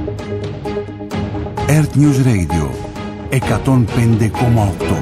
Earth News Radio 105,8.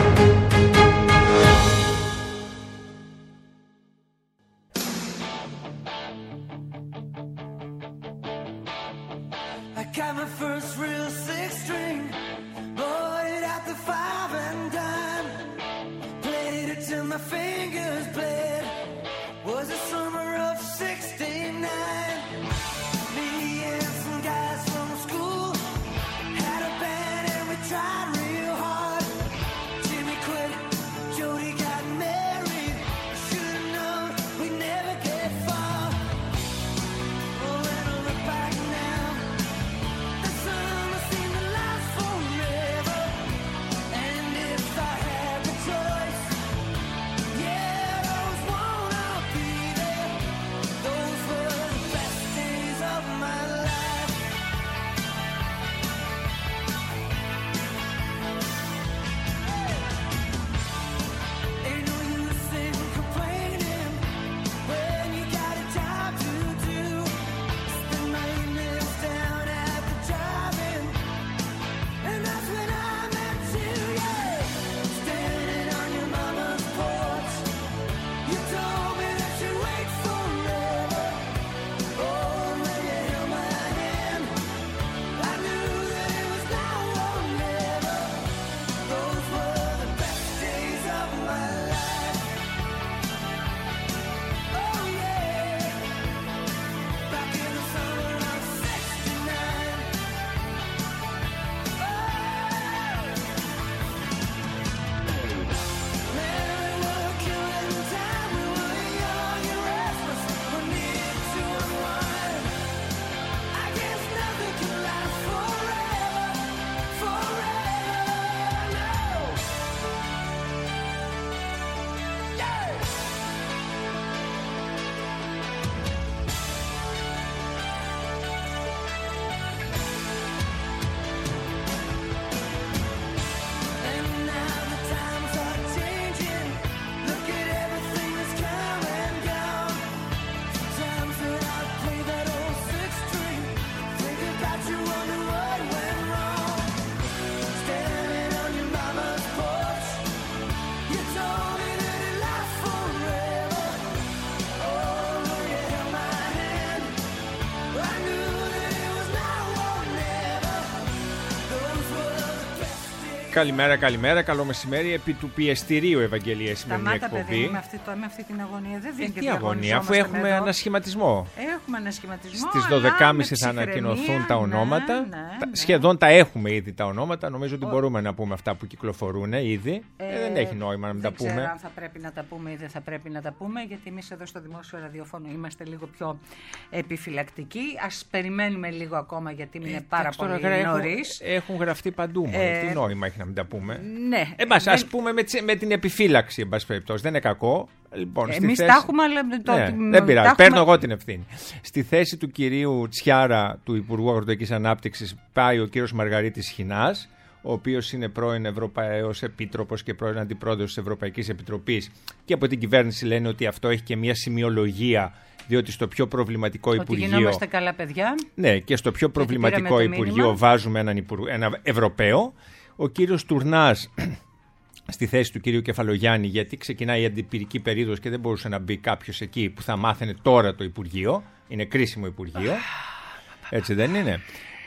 Καλημέρα, καλημέρα, καλό μεσημέρι. Επί του πιεστηρίου, Ευαγγελία, σημερινή εκπομπή. Παιδί, με αυτή την αγωνία δεν βγαίνει. Τι αγωνία, αφού έχουμε ανασχηματισμό. Έχουμε ανασχηματισμό. Στις 12.30 θα ανακοινωθούν τα ονόματα. Σχεδόν τα έχουμε ήδη τα ονόματα. Νομίζω ότι μπορούμε να πούμε αυτά που κυκλοφορούν ήδη. Δεν έχει νόημα να μην τα πούμε. Δεν ξέρω αν θα πρέπει να τα πούμε ή δεν θα πρέπει να τα πούμε, γιατί εμείς εδώ στο δημόσιο ραδιόφωνο είμαστε λίγο πιο επιφυλακτικοί. Ας περιμένουμε λίγο ακόμα, γιατί είναι πάρα πολύ νωρίς. Έχουν γραφτεί παντού. Τι νόημα έχει να μην τα πούμε. Ναι. Ας πούμε με την επιφύλαξη, εν πάση περιπτώσει. Δεν είναι κακό. Λοιπόν, εμείς τα έχουμε, αλλά δεν πειράζει. Παίρνω εγώ την ευθύνη. Στη θέση του κυρίου Τσιάρα, του Υπουργού Αγροτικής Ανάπτυξης, πάει ο κύριος Μαργαρίτης Χινάς, ο οποίος είναι πρώην Ευρωπαίος Επίτροπος και πρώην Αντιπρόεδρος της Ευρωπαϊκής Επιτροπής. Και από την κυβέρνηση λένε ότι αυτό έχει και μια σημειολογία, διότι στο πιο προβληματικό Υπουργείο. Ότι γινόμαστε καλά παιδιά. Ναι, και στο πιο προβληματικό Υπουργείο βάζουμε ένα Ευρωπαίο. Ο κύριος Τουρνάς στη θέση του κυρίου Κεφαλογιάννη, γιατί ξεκινάει η αντιπυρική περίοδος και δεν μπορούσε να μπει κάποιος εκεί που θα μάθαινε τώρα το Υπουργείο. Είναι κρίσιμο Υπουργείο. Έτσι δεν είναι?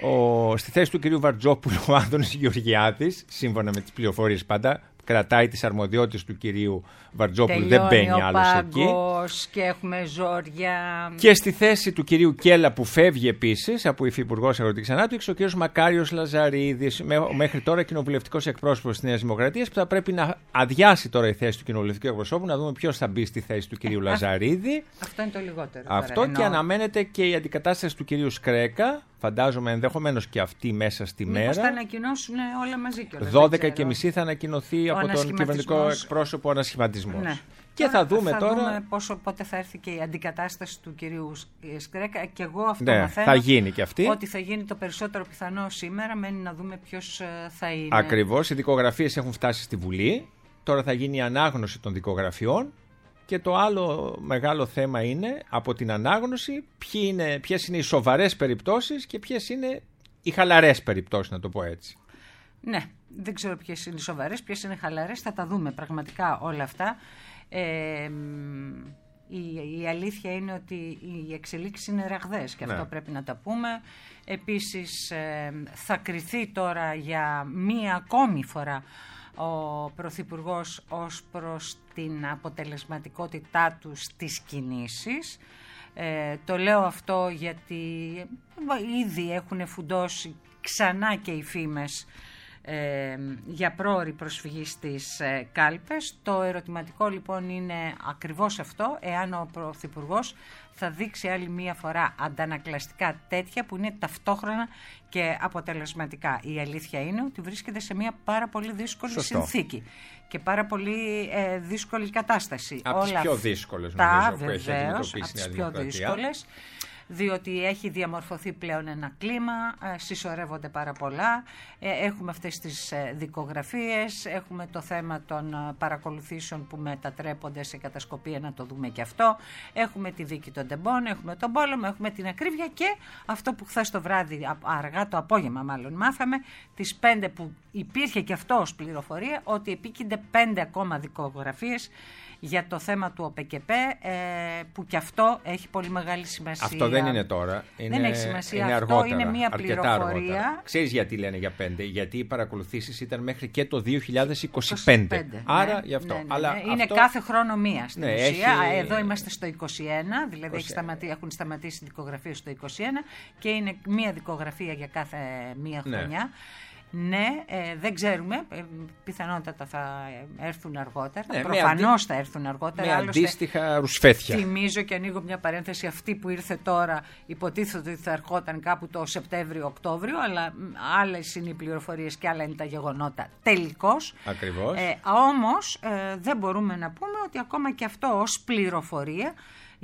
Στη θέση του κυρίου Βαρτζόπουλου, ο Άδωνης Γεωργιάδης, σύμφωνα με τις πληροφορίες πάντα, κρατάει τις αρμοδιότητες του κυρίου Βαρτζόπουλου, δεν μπαίνει άλλος εκεί. Και έχουμε ζόρια. Και στη θέση του κυρίου Κέλλα, που φεύγει επίσης από υφυπουργός Αγροτικής Ανάπτυξης, ο κύριος Μακάριος Λαζαρίδης, μέχρι τώρα κοινοβουλευτικός εκπρόσωπος της Νέας Δημοκρατίας, που θα πρέπει να αδειάσει τώρα η θέση του κοινοβουλευτικού εκπροσώπου, να δούμε ποιος θα μπει στη θέση του κυρίου Λαζαρίδη. Αυτό είναι το λιγότερο. Αυτό και αναμένεται και η αντικατάσταση του κυρίου Σκρέκα. Φαντάζομαι ενδεχομένως και αυτή μέσα στη μέρα. Μήπως θα ανακοινώσουν όλα μαζί κιόλας. 12.30 θα ανακοινωθεί από τον κυβερνητικό εκπρόσωπο ο ανασχηματισμός. Ναι. Και θα δούμε τώρα. Δούμε πότε θα έρθει και η αντικατάσταση του κυρίου Σκρέκα. Και εγώ αυτό μαθαίνω. Θα γίνει και αυτή. Ότι θα γίνει το περισσότερο πιθανό σήμερα. Μένει να δούμε ποιος θα είναι. Ακριβώς. Οι δικογραφίες έχουν φτάσει στη Βουλή. Τώρα θα γίνει η ανάγνωση των δικογραφιών. Και το άλλο μεγάλο θέμα είναι από την ανάγνωση ποιες είναι οι σοβαρές περιπτώσεις και ποιες είναι οι χαλαρές περιπτώσεις, να το πω έτσι. Ναι, δεν ξέρω ποιες είναι οι σοβαρές, ποιες είναι οι χαλαρές, θα τα δούμε πραγματικά όλα αυτά. Η αλήθεια είναι ότι οι εξελίξεις είναι ραγδαίες και αυτό πρέπει να τα πούμε. Επίσης θα κριθεί τώρα για μία ακόμη φορά ο Πρωθυπουργός ως προς την αποτελεσματικότητά του στις κινήσεις. Το λέω αυτό γιατί ήδη έχουν φουντώσει ξανά και οι φήμες για πρόωρη προσφυγή στις κάλπες. Το ερωτηματικό λοιπόν είναι ακριβώς αυτό, εάν ο Πρωθυπουργός θα δείξει άλλη μία φορά αντανακλαστικά τέτοια που είναι ταυτόχρονα και αποτελεσματικά. Η αλήθεια είναι ότι βρίσκεται σε μία πάρα πολύ δύσκολη συνθήκη και πάρα πολύ δύσκολη κατάσταση. Από τις πιο δύσκολες νομίζω που έχει αντιμετωπίσει η Νέα Δημοκρατία. Διότι έχει διαμορφωθεί πλέον ένα κλίμα, συσσωρεύονται πάρα πολλά, έχουμε αυτές τις δικογραφίες, έχουμε το θέμα των παρακολουθήσεων που μετατρέπονται σε κατασκοπία, να το δούμε και αυτό, έχουμε τη δίκη των τεμπών, έχουμε τον πόλεμο, έχουμε την ακρίβεια και αυτό που χθες το βράδυ, αργά το απόγευμα μάλλον μάθαμε, τις 5 που υπήρχε και αυτό ως πληροφορία, ότι επίκυνται 5 ακόμα δικογραφίες για το θέμα του ΟΠΚΠ, που και αυτό έχει πολύ μεγάλη σημασία. Αυτό δεν είναι τώρα. Δεν έχει σημασία. Είναι αυτό αργότερα, είναι μια πληροφορία. Αργότερα. Ξέρεις γιατί λένε για 5? Γιατί οι παρακολουθήσεις ήταν μέχρι και το 2025. Άρα γι' αυτό. Ναι. Αλλά είναι αυτό... κάθε χρόνο μία στην ουσία. Έχει... Εδώ είμαστε στο 21, δηλαδή έχουν σταματήσει δικογραφίες στο 21 και είναι μία δικογραφία για κάθε μία χρονιά. Ναι, δεν ξέρουμε, πιθανότατα θα έρθουν αργότερα, προφανώς θα έρθουν αργότερα. Με αντίστοιχα ρουσφέτια. Θυμίζω και ανοίγω μια παρένθεση, αυτή που ήρθε τώρα υποτίθεται ότι θα ερχόταν κάπου το Σεπτέμβριο-Οκτώβριο, αλλά άλλες είναι οι πληροφορίες και άλλα είναι τα γεγονότα τελικώς. Ακριβώς. Όμως δεν μπορούμε να πούμε ότι ακόμα και αυτό ως πληροφορία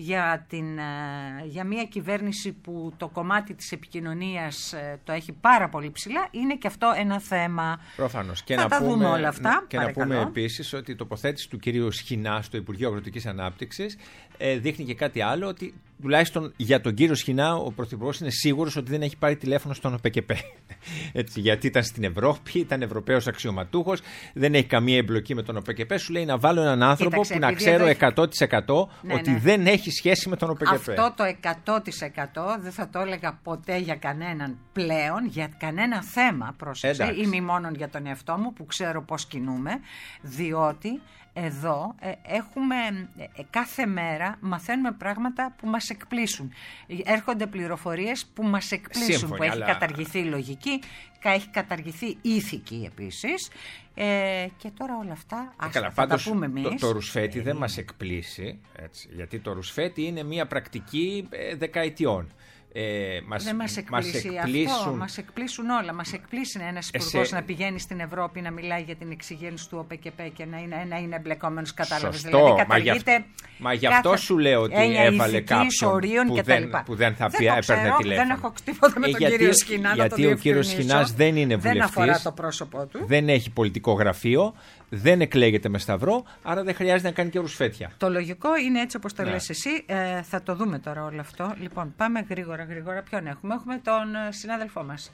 για μια κυβέρνηση που το κομμάτι της επικοινωνίας το έχει πάρα πολύ ψηλά, είναι και αυτό ένα θέμα. Προφανώς. Και θα να τα πούμε, δούμε όλα αυτά. Και παρακαλώ. Να πούμε επίσης ότι η τοποθέτηση του κυρίου Σχοινά στο Υπουργείο Αγροτικής Ανάπτυξης δείχνει και κάτι άλλο, ότι τουλάχιστον για τον κύριο Σχοινά ο Πρωθυπουργός είναι σίγουρος ότι δεν έχει πάρει τηλέφωνο στον ΟΠΚΠ. Έτσι, γιατί ήταν στην Ευρώπη, ήταν Ευρωπαίος αξιωματούχος, δεν έχει καμία εμπλοκή με τον ΟΠΚΠ. Σου λέει να βάλω έναν άνθρωπο που να ξέρω 100% ότι δεν έχει σχέση με τον ΟΠΚΠ. Αυτό το 100% δεν θα το έλεγα ποτέ για κανέναν πλέον, για κανένα θέμα, πρόσεξε, ή μη μόνον για τον εαυτό μου που ξέρω πώς κινούμε, διότι εδώ έχουμε κάθε μέρα μαθαίνουμε πράγματα που μας εκπλήσουν. Έρχονται πληροφορίες που μας εκπλήσουν. Σύμφωνοι, που έχει καταργηθεί η λογική, έχει καταργηθεί η ηθική επίσης. Και τώρα όλα αυτά θα τα πούμε εμείς. Το ρουσφέτη δεν μας εκπλήσει, έτσι, γιατί το ρουσφέτη είναι μια πρακτική δεκαετιών. Δεν μας εκπλήσει αυτό, μας εκπλήσουν όλα. Μας εκπλήσει ένας υπουργός να πηγαίνει στην Ευρώπη να μιλάει για την εξυγένση του ΟΠΚΠ και να είναι εμπλεκόμενος, κατάλαβες. Δηλαδή καταργείται. Μα γι' αυτό σου λέω ότι έβαλε κάποιον που δεν θα έπαιρνε τηλέφωνο. Δεν έχω τίποτα με τον κύριο Σχοινά. Γιατί ο κύριος Σχοινάς δεν είναι βουλευτής. Δεν αφορά το πρόσωπό του. Δεν έχει πολιτικό γραφείο. Δεν εκλέγεται με σταυρό, άρα δεν χρειάζεται να κάνει και ρουσφέτια. Το λογικό είναι έτσι όπως το λες εσύ. Θα το δούμε τώρα όλο αυτό. Λοιπόν, πάμε γρήγορα. Ποιον έχουμε? Έχουμε τον συνάδελφό μας,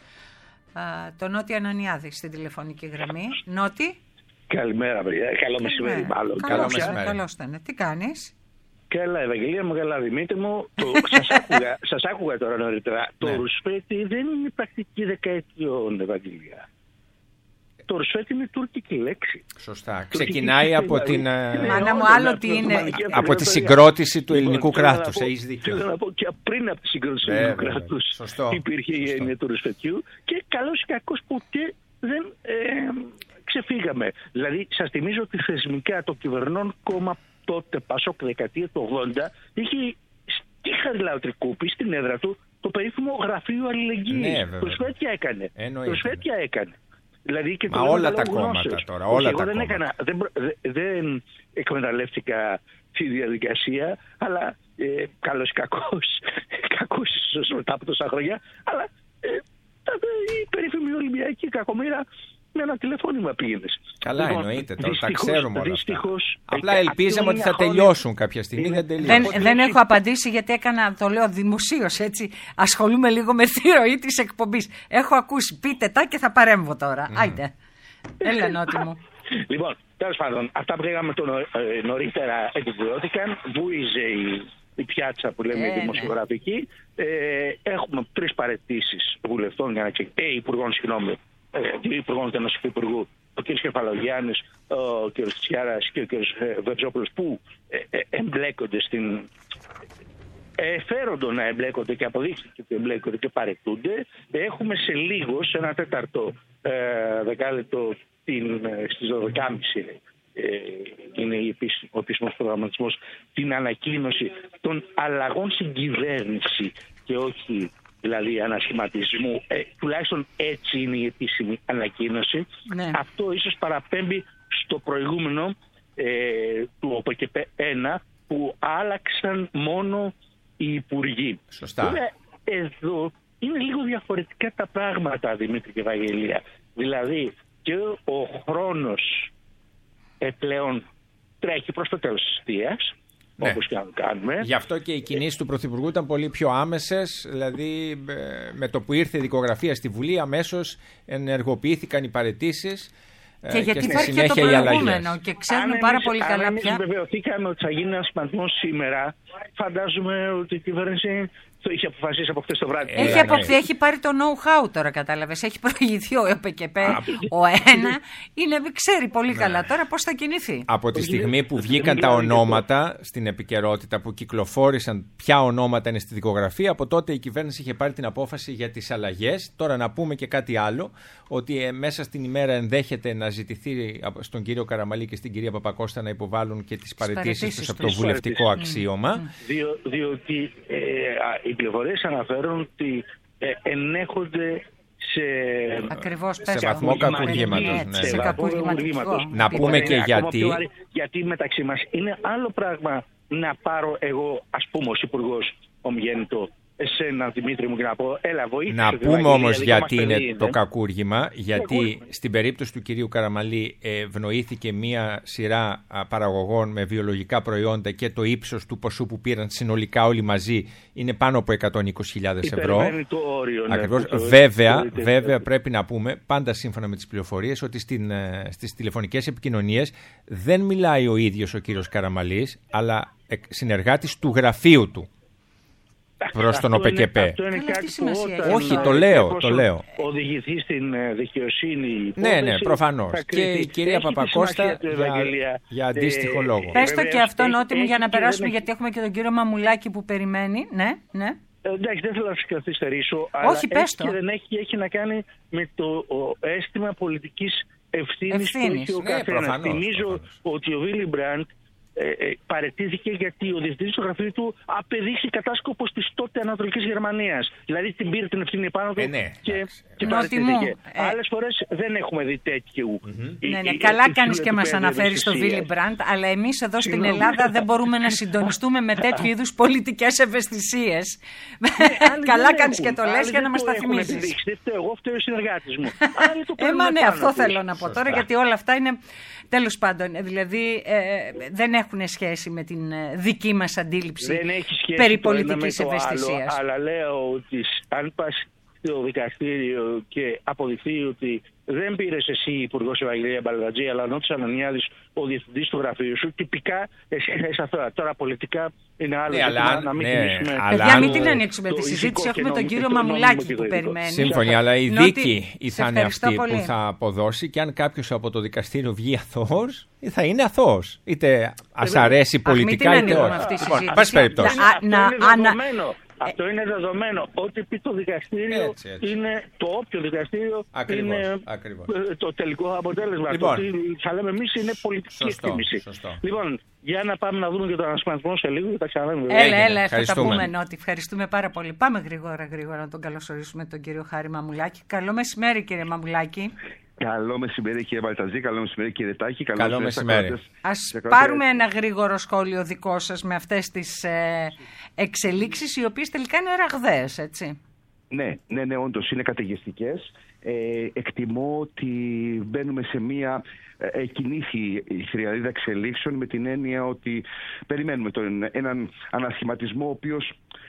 τον Νότι Ανανιάδη, στην τηλεφωνική γραμμή. Νότι. Καλημέρα, παιδιά. Καλό μεσημέρι, μάλλον. Καλώς ήταν. Τι κάνεις? Καλά, Ευαγγελία μου, καλά, Δημήτρη μου. Σας άκουγα τώρα νωρίτερα. Το ρουσφέτη δεν είναι πρακτική δεκαετιών, Ευαγγελία. Το ρουσφέτη είναι τουρκική λέξη. Σωστά. Ξεκινάει από την. Μάνα μου, άλλο τι είναι. Από τη συγκρότηση του ελληνικού κράτους. Έχεις δίκιο. Θέλω να πω και πριν από τη συγκρότηση του ελληνικού κράτους υπήρχε η έννοια του ρουσφετιού και καλώς ή κακώς ποτέ δεν ξεφύγαμε. Δηλαδή, σας θυμίζω ότι θεσμικά το κυβερνών κόμμα τότε, Πασόκ, δεκαετία του 80, είχε στη Χαριλαοτρικούπη, στην έδρα του, το περίφημο γραφείο αλληλεγγύης. Το Ρουσφέτια έκανε. Δηλαδή και όλα τα κόμματα τώρα. Δεν εκμεταλλεύτηκα τη διαδικασία, αλλά καλώς ή κακώς μετά από τόσα χρόνια, αλλά η περίφημη Ολυμπιακή κακομοίρα με ένα τηλεφώνημα πήγαινες. Καλά, εννοείται. Τα ξέρουμε όλα αυτά. Απλά ελπίζαμε ότι θα τελειώσουν κάποια στιγμή. Δεν έχω απαντήσει γιατί το λέω δημοσίως έτσι. Ασχολούμαι λίγο με τη ροή της εκπομπής. Έχω ακούσει. Πείτε τα και θα παρέμβω τώρα. Άιντε. Έλα, Νότι μου. Λοιπόν, τέλος πάντων, αυτά που λέγαμε νωρίτερα επιβεβαιώθηκαν. Βούιζε η πιάτσα που λέμε δημοσιογραφική. Έχουμε 3 παραιτήσεις βουλευτών, υπουργών, δύο υπουργών και ενός υπουργού, ο κ. Κεφαλογιάννης, ο κ. Τσιάρας και ο κ. Βερζόπουλος, που εμπλέκονται φέροντο να εμπλέκονται και αποδείχθηκε ότι εμπλέκονται και παραιτούνται. Έχουμε σε λίγο, σε ένα 4ο δεκάλεπτο στις 12.30 είναι ο επίσημος προγραμματισμός, την ανακοίνωση των αλλαγών στην κυβέρνηση και όχι δηλαδή ανασχηματισμού, τουλάχιστον έτσι είναι η επίσημη ανακοίνωση. Ναι. Αυτό ίσως παραπέμπει στο προηγούμενο του ΟΠΕΚΕΠΕ 1 που άλλαξαν μόνο οι υπουργοί. Σωστά. Εδώ είναι λίγο διαφορετικά τα πράγματα, Δημήτρη και Βαγγελία. Δηλαδή και ο χρόνος πλέον τρέχει προς το τέλος της θητείας. Ναι. Όπως και αν κάνουμε. Γι' αυτό και οι κινήσεις του Πρωθυπουργού ήταν πολύ πιο άμεσες. Δηλαδή με το που ήρθε η δικογραφία στη Βουλή αμέσως ενεργοποιήθηκαν οι παραιτήσεις. Και γιατί υπάρχει και το προηγούμενο και ξέρουμε πάρα πολύ καλά πια. Αν βεβαιωθήκαμε ότι θα γίνει ένας σχηματισμός σήμερα, φαντάζομαι ότι η κυβέρνηση το είχε αποφασίσει από χθες το βράδυ. Έχει πάρει το know-how τώρα, κατάλαβες. Έχει προηγηθεί ο ΕΠΚΠ, ο ένα. Ξέρει πολύ καλά τώρα πώς θα κινηθεί. Από τη στιγμή που βγήκαν τα ονόματα στην επικαιρότητα, που κυκλοφόρησαν ποια ονόματα είναι στη δικογραφία, από τότε η κυβέρνηση είχε πάρει την απόφαση για τις αλλαγές. Τώρα να πούμε και κάτι άλλο, ότι μέσα στην ημέρα ενδέχεται να ζητηθεί στον κύριο Καραμαλή και στην κυρία Παπακώστα να υποβάλουν και τις παραιτήσεις τους από το βουλευτικό αξίωμα. Διότι οι πληροφορίες αναφέρουν ότι ενέχονται σε βαθμό κακουργήματος. Να πούμε και γιατί. Γιατί μεταξύ μας είναι άλλο πράγμα να πάρω εγώ, ας πούμε, ως υπουργός ομιγέννητο εσένα, Δημήτρη μου, και να πω έλα βοήθησε. Να πούμε όμως γιατί είναι το κακούργημα. Γιατί στην περίπτωση του κυρίου Καραμαλή ευνοήθηκε μία σειρά παραγωγών με βιολογικά προϊόντα και το ύψος του ποσού που πήραν συνολικά όλοι μαζί είναι πάνω από 120.000 ευρώ. Ακριβώς. Βέβαια πρέπει να πούμε, πάντα σύμφωνα με τις πληροφορίες, ότι στις τηλεφωνικές επικοινωνίες δεν μιλάει ο ίδιος ο κύριος Καραμαλής, αλλά συνεργάτης του γραφείου του προς τον ΟΠΕΚΕΠ. Όχι, το λέω. Οδηγηθεί στην δικαιοσύνη. Ναι, προφανώς. Και η κυρία Παπακώστα για αντίστοιχο λόγο. Πες το και αυτό, Νότι μου, για να περάσουμε, γιατί έχουμε και τον κύριο Μαμουλάκη που περιμένει. Ναι. Εντάξει, δεν θέλω να σας καθυστερήσω. Όχι, πες το. Δεν έχει να κάνει με το αίσθημα πολιτικής ευθύνης που έχει ο καθένας. Θυμίζω ότι ο Βίλι Μπραντ παραιτήθηκε γιατί ο διευθυντής του γραφείου του απεδείχθη κατάσκοπος της τότε Ανατολικής Γερμανίας. Δηλαδή την πήρε την ευθύνη πάνω του και παραιτήθηκε. Άλλες φορές δεν έχουμε δει τέτοιου. Ναι, καλά κάνεις και μας αναφέρεις το Βίλι Μπραντ, αλλά εμείς εδώ στην Ελλάδα δεν μπορούμε να συντονιστούμε με τέτοιου είδους πολιτικές ευαισθησίες. Καλά κάνεις και το λες για να μας τα θυμίσεις. Εγώ φταίω ο συνεργάτης μου. Ναι, αυτό θέλω να πω τώρα, γιατί όλα αυτά είναι τέλος πάντων. Δηλαδή δεν έχουν σχέση με την δική μας αντίληψη περί πολιτικής ευαισθησίας. Αλλά λέω ότι αν πας στο δικαστήριο και αποδειχθεί ότι δεν πήρες εσύ υπουργός Ευαγγελία Μπαλτατζή, αλλά Νότης Ανανιάδης, ο διευθυντής του γραφείου σου, τυπικά εσύ θα είσαι αυτό. Τώρα πολιτικά είναι άλλο. Να μην παιδιά, μην την ανοίξουμε τη συζήτηση. Έχουμε τον κύριο Μαμουλάκη που περιμένει. Σύμφωνοι, αλλά η δίκη θα είναι αυτή που θα αποδώσει, και αν κάποιος από το δικαστήριο βγει αθώος, θα είναι αθώος. Είτε ας αρέσει πολιτικά είτε όχι. Εν πάση περιπτώσει. Αυτό είναι δεδομένο. Ό,τι πει το δικαστήριο είναι το όποιο δικαστήριο είναι το τελικό αποτέλεσμα. Λοιπόν, το θα λέμε εμείς είναι πολιτική εκτίμηση. Λοιπόν, για να πάμε να δούμε και τον ανασχηματισμό σε λίγο και τα ξαναλέμε. Έλα, θα τα πούμε, Νότι. Ευχαριστούμε πάρα πολύ. Πάμε γρήγορα να τον καλωσορίσουμε τον κύριο Χάρη Μαμουλάκη. Καλό μεσημέρι, κύριε Μαμουλάκη. Καλό μεσημέρι, κύριε Μπαλτατζή. Καλό μεσημέρι, κύριε Τάκη. Καλό μεσημέρι. Ας πάρουμε ένα γρήγορο σχόλιο δικό σας με αυτές τις εξελίξεις, οι οποίες τελικά είναι ραγδαίες, έτσι. Ναι, όντως είναι καταιγιστικές. Εκτιμώ ότι μπαίνουμε σε μια κινήθη η θριαδίδα εξελίξεων, με την έννοια ότι περιμένουμε έναν ανασχηματισμό ο οποίος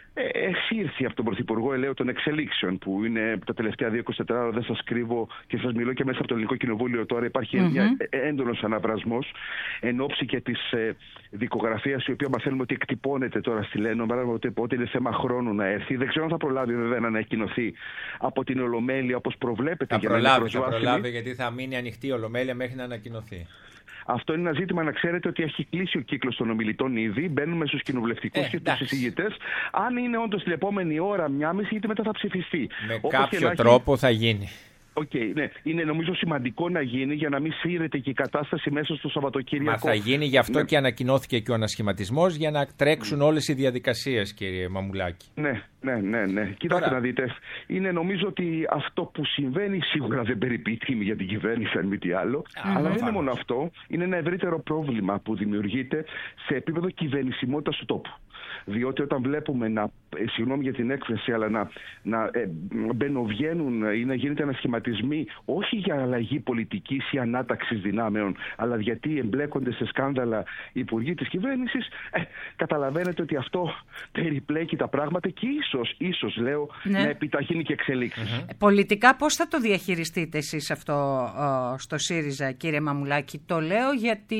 εξήρθη από τον Πρωθυπουργό ελέω των εξελίξεων, που είναι τα τελευταία 24 ώρα, δεν σας κρύβω και σας μιλώ και μέσα από το Ελληνικό Κοινοβούλιο τώρα, υπάρχει μια έντονος αναβρασμός εν ώψη και της δικογραφίας, η οποία μαθαίνουμε ότι εκτυπώνεται τώρα στη Λένο, οπότε είναι θέμα χρόνου να έρθει. Δεν ξέρω αν θα προλάβει βέβαια να ανακοινωθεί από την Ολομέλεια όπως προβλέπεται. Θα προλάβει, γιατί θα μείνει ανοιχτή η Ολομέλεια μέχρι να ανακοινωθεί. Αυτό είναι ένα ζήτημα, να ξέρετε ότι έχει κλείσει ο κύκλος των ομιλητών ήδη. Μπαίνουμε στους κοινοβουλευτικούς και στους εισηγητές. Αν είναι όντως την επόμενη ώρα, 1,5, γιατί μετά θα ψηφιστεί. Με κάποιο τρόπο θα γίνει. Ναι. Είναι νομίζω σημαντικό να γίνει για να μην σύρεται και η κατάσταση μέσα στο Σαββατοκύριακο. Μα θα γίνει, γι' αυτό και ανακοινώθηκε και ο ανασχηματισμός, για να τρέξουν όλες οι διαδικασίες, κύριε Μαμουλάκη. Ναι. Κοιτάξτε να δείτε. Είναι νομίζω ότι αυτό που συμβαίνει σίγουρα δεν περιποιεί τιμή για την κυβέρνηση, αν μη τι άλλο. Αλλά δεν είναι μόνο αυτό. Είναι ένα ευρύτερο πρόβλημα που δημιουργείται σε επίπεδο κυβερνησιμότητας του τόπου. Διότι όταν βλέπουμε συγγνώμη για την έκφραση, αλλά να μπαινοβγαίνουν ή να γίνεται ανασχηματισμοί, όχι για αλλαγή πολιτικής ή ανάταξης δυνάμεων, αλλά γιατί εμπλέκονται σε σκάνδαλα οι υπουργοί της κυβέρνησης, καταλαβαίνετε ότι αυτό περιπλέκει τα πράγματα και ίσως λέω, να επιταχύνει και εξελίξεις. Πολιτικά πώς θα το διαχειριστείτε εσείς αυτό στο ΣΥΡΙΖΑ, κύριε Μαμουλάκη? Το λέω γιατί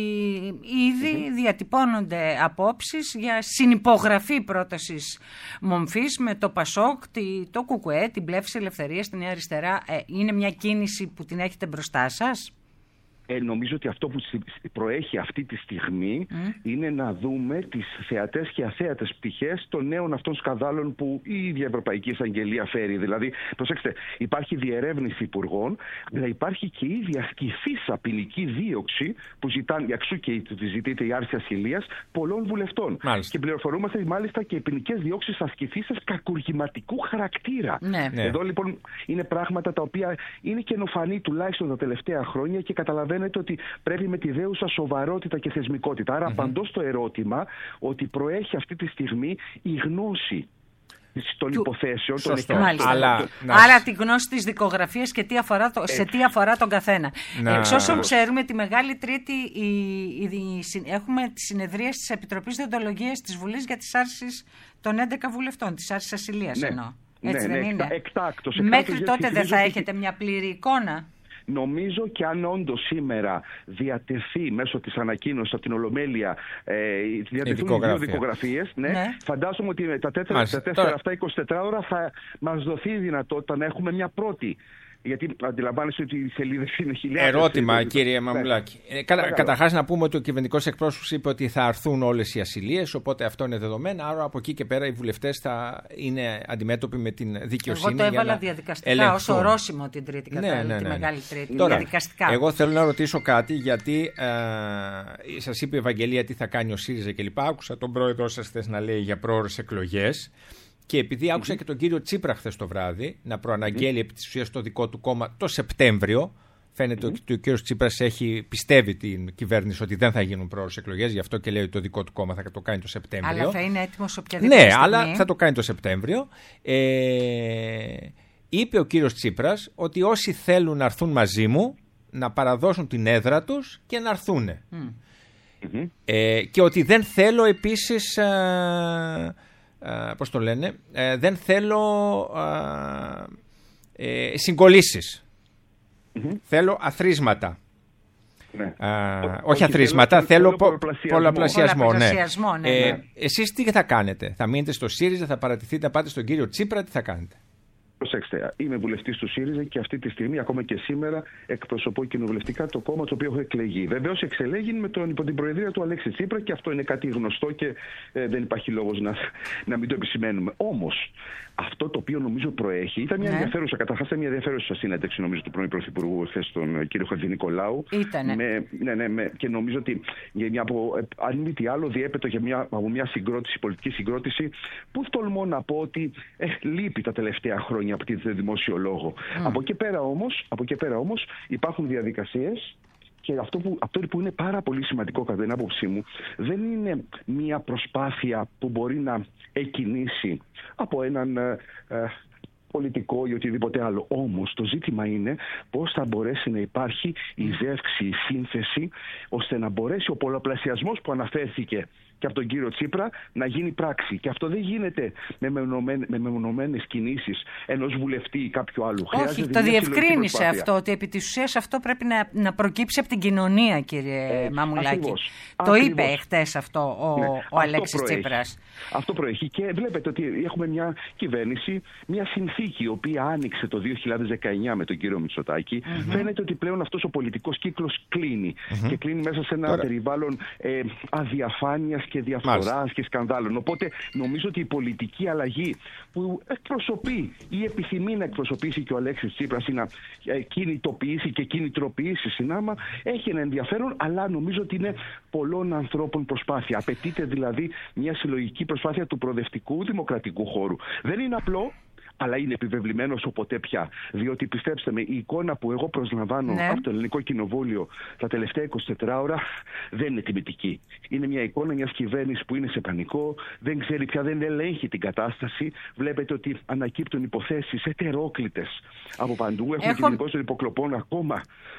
ήδη διατυπώνονται απόψεις για συνυπογραφή πρότασης μομφής με το ΠΑΣΟΚ, το ΚΚΕ, την Πλεύση Ελευθερίας, τη Νέα Αριστερά. Είναι μια κίνηση που την έχετε μπροστά σας? Νομίζω ότι αυτό που προέχει αυτή τη στιγμή είναι να δούμε τις θεατές και αθέατες πτυχές των νέων αυτών σκανδάλων που η ίδια Ευρωπαϊκή Εισαγγελία φέρει. Δηλαδή, προσέξτε, υπάρχει διερεύνηση υπουργών, αλλά υπάρχει και η ίδια ασκηθήσα ποινική δίωξη που ζητάνε, εξού και ζητείται η άρση ασυλίας πολλών βουλευτών. Μάλιστα. Και πληροφορούμαστε μάλιστα και οι ποινικές διώξεις ασκηθήσας κακουργηματικού χαρακτήρα. Ναι. Εδώ λοιπόν είναι πράγματα τα οποία είναι καινοφανή τουλάχιστον τα τελευταία χρόνια και καταλαβαίνετε ότι πρέπει με τη δέουσα σοβαρότητα και θεσμικότητα. Άρα απαντώ στο ερώτημα ότι προέχει αυτή τη στιγμή η γνώση των υποθέσεων. Άρα τη γνώση της δικογραφίας και σε τι αφορά τον καθένα. Εξ όσων ξέρουμε, τη Μεγάλη Τρίτη έχουμε τη συνεδρία της Επιτροπής Δεοντολογίας της Βουλής για τις άρσεις των 11 βουλευτών, της άρσης ασυλίας εννοώ. Έτσι δεν είναι? Εκτάκτος. Μέχρι τότε δεν θα έχετε μια πλήρη εικόνα? Νομίζω και αν όντως σήμερα διατεθεί μέσω της ανακοίνωσης από την Ολομέλεια διατεθούν δύο δικογραφίες, φαντάζομαι ότι τα 4 αυτά 24 ώρα θα μας δοθεί η δυνατότητα να έχουμε μια πρώτη. Γιατί αντιλαμβάνεσαι ότι οι σελίδες είναι χιλιάδες. Ερώτημα, κύριε Μαμουλάκη. Καταρχάς να πούμε ότι ο κυβερνητικός εκπρόσωπος είπε ότι θα αρθούν όλες οι ασυλίες, οπότε αυτό είναι δεδομένο. Άρα από εκεί και πέρα οι βουλευτές θα είναι αντιμέτωποι με την δικαιοσύνη. Εγώ το έβαλα διαδικαστικά ως ορόσημο την Τρίτη, τη Μεγάλη Τρίτη. Τώρα, διαδικαστικά. Εγώ θέλω να ρωτήσω κάτι, γιατί σας είπε η Ευαγγελία τι θα κάνει ο ΣΥΡΙΖΑ κλπ. Άκουσα τον πρόεδρό σας χθες να λέει για πρόωρες εκλογές. Και επειδή άκουσα και τον κύριο Τσίπρα χθες το βράδυ να προαναγγέλει επί της ουσίας το δικό του κόμμα το Σεπτέμβριο, φαίνεται ότι ο κύριος Τσίπρας πιστεύει την κυβέρνηση ότι δεν θα γίνουν πρόωρες εκλογές, γι' αυτό και λέει ότι το δικό του κόμμα θα το κάνει το Σεπτέμβριο. Αλλά θα είναι έτοιμο σε οποιαδήποτε στιγμή. Αλλά θα το κάνει το Σεπτέμβριο. Είπε ο κύριος Τσίπρας ότι όσοι θέλουν να έρθουν μαζί μου να παραδώσουν την έδρα τους και να έρθουν. Και ότι δεν θέλω επίσης... πώς το λένε, δεν θέλω συγκολήσεις. Θέλω αθροίσματα. Όχι αθροίσματα, θέλω πολλαπλασιασμό. Εσείς τι θα κάνετε? Θα μείνετε στο ΣΥΡΙΖΑ, θα παρατηθείτε να πάτε στον κύριο Τσίπρα, τι θα κάνετε? Προσέξτε, είμαι βουλευτής του ΣΥΡΙΖΑ και αυτή τη στιγμή, ακόμα και σήμερα, εκπροσωπώ κοινοβουλευτικά το κόμμα το οποίο έχω εκλεγεί. Βεβαίως εξελέγει υπό την προεδρία του Αλέξη Τσίπρα και αυτό είναι κάτι γνωστό και δεν υπάρχει λόγος να μην το επισημαίνουμε. Όμως, αυτό το οποίο νομίζω προέχει ήταν μια ενδιαφέρουσα, καταρχάς μια ενδιαφέρουσα συνέντευξη νομίζω του πρώην Πρωθυπουργού χθες, τον κύριο Χατζηνικολάου. Και νομίζω ότι αν μη τι άλλο διέπετο από μια πολιτική συγκρότηση που τολμώ να πω ότι λείπει τα τελευταία χρόνια από τη δημόσιο λόγο. Από εκεί πέρα όμως υπάρχουν διαδικασίες. Και αυτό που είναι πάρα πολύ σημαντικό κατά την άποψή μου δεν είναι μια προσπάθεια που μπορεί να εκκινήσει από έναν πολιτικό ή οτιδήποτε άλλο. Όμως το ζήτημα είναι πώς θα μπορέσει να υπάρχει η ζεύξη, η σύνθεση, ώστε να μπορέσει ο πολλαπλασιασμός που αναφέρθηκε και από τον κύριο Τσίπρα να γίνει πράξη. Και αυτό δεν γίνεται με μεμονωμένες κινήσεις ενός βουλευτή ή κάποιου άλλου. Όχι, το διευκρίνησε αυτό, ότι επί της ουσίας αυτό πρέπει να προκύψει από την κοινωνία, κύριε Μαμουλάκη. Ακριβώς. Το είπε χτες αυτό ο Αλέξης Τσίπρας. Αυτό προέχει και βλέπετε ότι έχουμε μια κυβέρνηση, μια συνθήκη η οποία άνοιξε το 2019 με τον κύριο Μητσοτάκη. Φαίνεται ότι πλέον αυτός ο πολιτικός κύκλος κλείνει και κλείνει μέσα σε ένα περιβάλλον αδιαφάνειας και διαφθοράς και σκανδάλων. Οπότε νομίζω ότι η πολιτική αλλαγή που εκπροσωπεί ή επιθυμεί να εκπροσωπήσει και ο Αλέξης Τσίπρας ή να κινητοποιήσει και κινητροποιήσει συνάμα έχει ένα ενδιαφέρον, αλλά νομίζω ότι είναι πολλών ανθρώπων προσπάθεια. Απαιτείται δηλαδή μια συλλογική προσπάθεια του προοδευτικού δημοκρατικού χώρου. Δεν είναι απλό, αλλά είναι επιβεβλημένο όσο ποτέ πια. Διότι πιστέψτε με, η εικόνα που εγώ προσλαμβάνω από το Ελληνικό Κοινοβούλιο τα τελευταία 24 ώρα δεν είναι τιμητική. Είναι μια εικόνα μιας κυβέρνησης που είναι σε πανικό, δεν ξέρει πια, δεν ελέγχει την κατάσταση. Βλέπετε ότι ανακύπτουν υποθέσεις ετερόκλητες από παντού. Έχουμε την υπόθεση των υποκλοπών ακόμα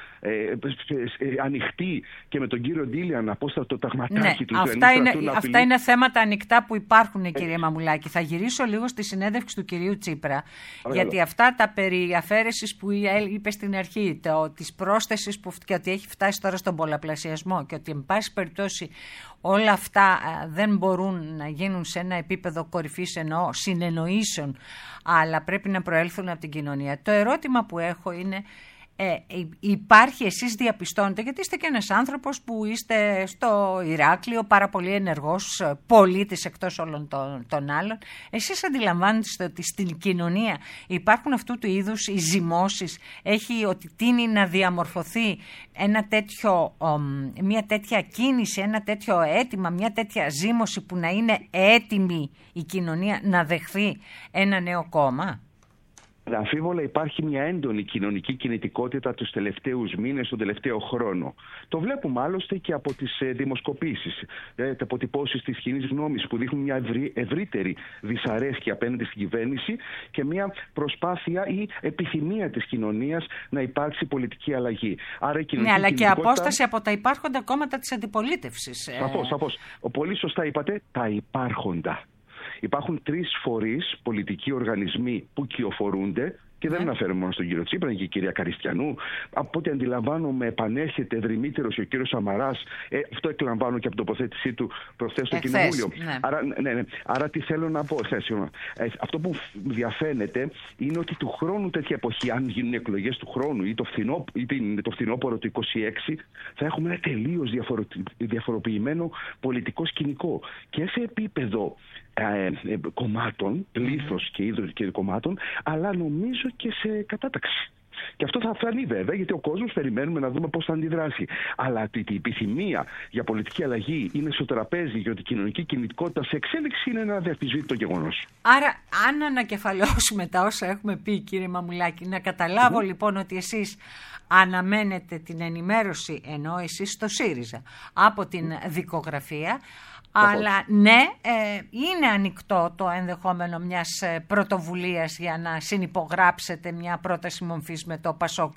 ανοιχτή και με τον κύριο Ντίλιαν απόστατο ταγματάκι του. Αυτά είναι θέματα ανοιχτά που υπάρχουν, κύριε Μαμουλάκη. Θα γυρίσω λίγο στη συνέντευξη του κυρίου Τσίπρα, γιατί αυτά τα περί αφαίρεσης που είπε στην αρχή, της πρόσθεσης και ότι έχει φτάσει τώρα στον πολλαπλασιασμό και ότι εν πάση περιπτώσει όλα αυτά δεν μπορούν να γίνουν σε ένα επίπεδο κορυφής συνεννοήσεων, αλλά πρέπει να προέλθουν από την κοινωνία. Το ερώτημα που έχω είναι, υπάρχει, εσείς διαπιστώνετε, γιατί είστε και ένας άνθρωπος που είστε στο Ηράκλειο πάρα πολύ ενεργός πολίτης εκτός όλων των άλλων, εσείς αντιλαμβάνεστε ότι στην κοινωνία υπάρχουν αυτού του είδους οι ζυμώσεις, ότι τείνει να διαμορφωθεί μια τέτοια κίνηση, ένα τέτοιο αίτημα, μια τέτοια ζύμωση που να είναι έτοιμη η κοινωνία να δεχθεί ένα νέο κόμμα? Αμφίβολα υπάρχει μια έντονη κοινωνική κινητικότητα τους τελευταίους μήνες, τον τελευταίο χρόνο. Το βλέπουμε άλλωστε και από τις δημοσκοπήσεις, τα αποτυπώσεις της κοινής γνώμης που δείχνουν μια ευρύτερη δυσαρέσκεια απέναντι στην κυβέρνηση και μια προσπάθεια ή επιθυμία της κοινωνίας να υπάρξει πολιτική αλλαγή. Άρα, αλλά και απόσταση από τα υπάρχοντα κόμματα της αντιπολίτευσης. Σαφώς. Πολύ σωστά είπατε, τα υπάρχοντα. Υπάρχουν 3 φορείς, πολιτικοί οργανισμοί που κυοφορούνται και δεν αναφέρομαι μόνο στον κύριο Τσίπρα και η κυρία Καριστιανού. Από ό,τι αντιλαμβάνομαι, επανέρχεται δρυμύτερος ο κύριος Σαμαράς. Αυτό εκλαμβάνω και από τοποθέτησή του προχθές στο Κοινοβούλιο. Άρα τι θέλω να πω. Αυτό που διαφαίνεται είναι ότι του χρόνου τέτοια εποχή, αν γίνουν εκλογές του χρόνου ή το φθινόπωρο του 2026, θα έχουμε ένα τελείως διαφοροποιημένο πολιτικό σκηνικό. Και σε επίπεδο κομμάτων, πλήθος και είδος και κομμάτων, αλλά νομίζω και σε κατάταξη. Και αυτό θα φανεί βέβαια, γιατί ο κόσμος περιμένουμε να δούμε πώς θα αντιδράσει. Αλλά η επιθυμία για πολιτική αλλαγή είναι στο τραπέζι, γιατί η κοινωνική κινητικότητα σε εξέλιξη είναι ένα αδιαφυσβήτητο γεγονός. Άρα, αν ανακεφαλαιώσουμε τα όσα έχουμε πει, κύριε Μαμουλάκη, να καταλάβω λοιπόν ότι εσείς αναμένετε την ενημέρωση, ενώ εσείς στο ΣΥΡΙΖΑ, από την δικογραφία. Αλλά ναι, είναι ανοιχτό το ενδεχόμενο μιας πρωτοβουλίας για να συνυπογράψετε μια πρόταση μορφής με το ΠΑΣΟΚ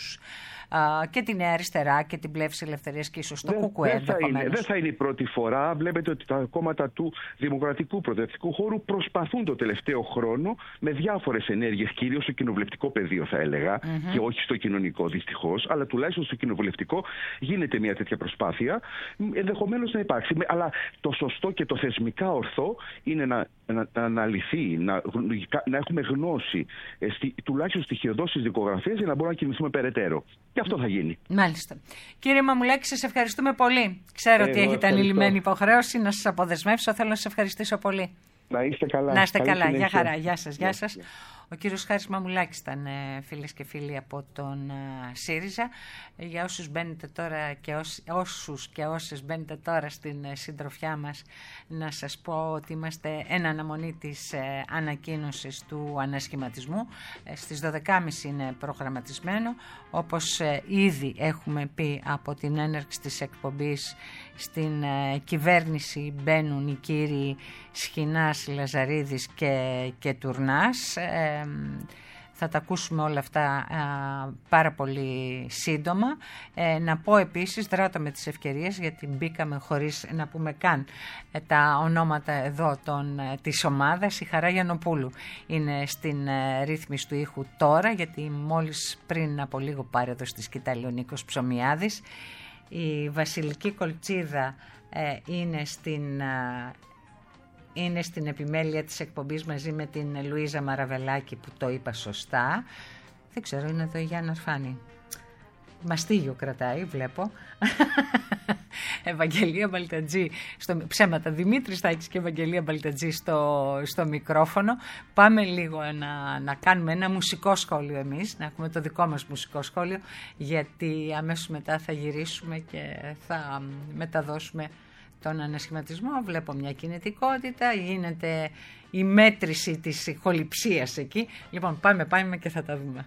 και την Νέα Αριστερά και την Πλεύση Ελευθερίας και ίσως το ΚΚΕ. Δεν θα είναι η πρώτη φορά. Βλέπετε ότι τα κόμματα του δημοκρατικού προοδευτικού χώρου προσπαθούν το τελευταίο χρόνο με διάφορες ενέργειες, κυρίως στο κοινοβουλευτικό πεδίο θα έλεγα, και όχι στο κοινωνικό δυστυχώς, αλλά τουλάχιστον στο κοινοβουλευτικό γίνεται μια τέτοια προσπάθεια. Ενδεχομένως να υπάρξει. Αλλά το σωστό και το θεσμικά ορθό είναι να αναλυθεί, να έχουμε γνώση τουλάχιστον στοιχειοδός της δικογραφίας για να μπορούμε να κινηθούμε περαιτέρω. Και αυτό θα γίνει. Μάλιστα. Κύριε Μαμουλάκη, σας ευχαριστούμε πολύ. Ξέρω ότι έχετε ανηλυμένη υποχρέωση να σας αποδεσμεύσω. Θέλω να σας ευχαριστήσω πολύ. Να είστε καλά. Να είστε καλά. Γεια χαρά. Γεια σας. Γεια σας. Ο κύριος Χάρης Μαμουλάκης ήταν, φίλες και φίλοι, από τον ΣΥΡΙΖΑ. Για όσους μπαίνετε τώρα και όσους και όσες μπαίνετε τώρα στην συντροφιά μας, να σας πω ότι είμαστε εν αναμονή της ανακοίνωσης του ανασχηματισμού. Στις 12.30 είναι προγραμματισμένο. Όπως ήδη έχουμε πει από την έναρξη της εκπομπής, στην κυβέρνηση μπαίνουν οι κύριοι Σχοινάς, Λαζαρίδης και Τουρνάς. θα τα ακούσουμε όλα αυτά πάρα πολύ σύντομα. Να πω επίσης, δράτω με τις ευκαιρίες, γιατί μπήκαμε χωρίς να πούμε καν τα ονόματα εδώ της ομάδας. Η Χαρά Γιαννοπούλου είναι στην ρύθμιση του ήχου τώρα, γιατί μόλις πριν από λίγο πάρε εδώ στη σκητάλη ο Νίκος Ψωμιάδης. Η Βασιλική Κολτσίδα είναι στην επιμέλεια της εκπομπής μαζί με την Λουίζα Μαραβελάκη, που το είπα σωστά. Δεν ξέρω, είναι εδώ η Γιάννα Αρφάνη. Μαστίγιο κρατάει, βλέπω. Ευαγγελία Μπαλτατζή, ψέματα, Δημήτρης Στάκης και Ευαγγελία Μπαλτατζή στο μικρόφωνο. Πάμε λίγο να κάνουμε ένα μουσικό σχόλιο εμείς, να έχουμε το δικό μας μουσικό σχόλιο, γιατί αμέσως μετά θα γυρίσουμε και θα μεταδώσουμε τον ανασχηματισμό. Βλέπω μια κινητικότητα, γίνεται η μέτρηση της ηχοληψίας εκεί. Λοιπόν, πάμε και θα τα δούμε.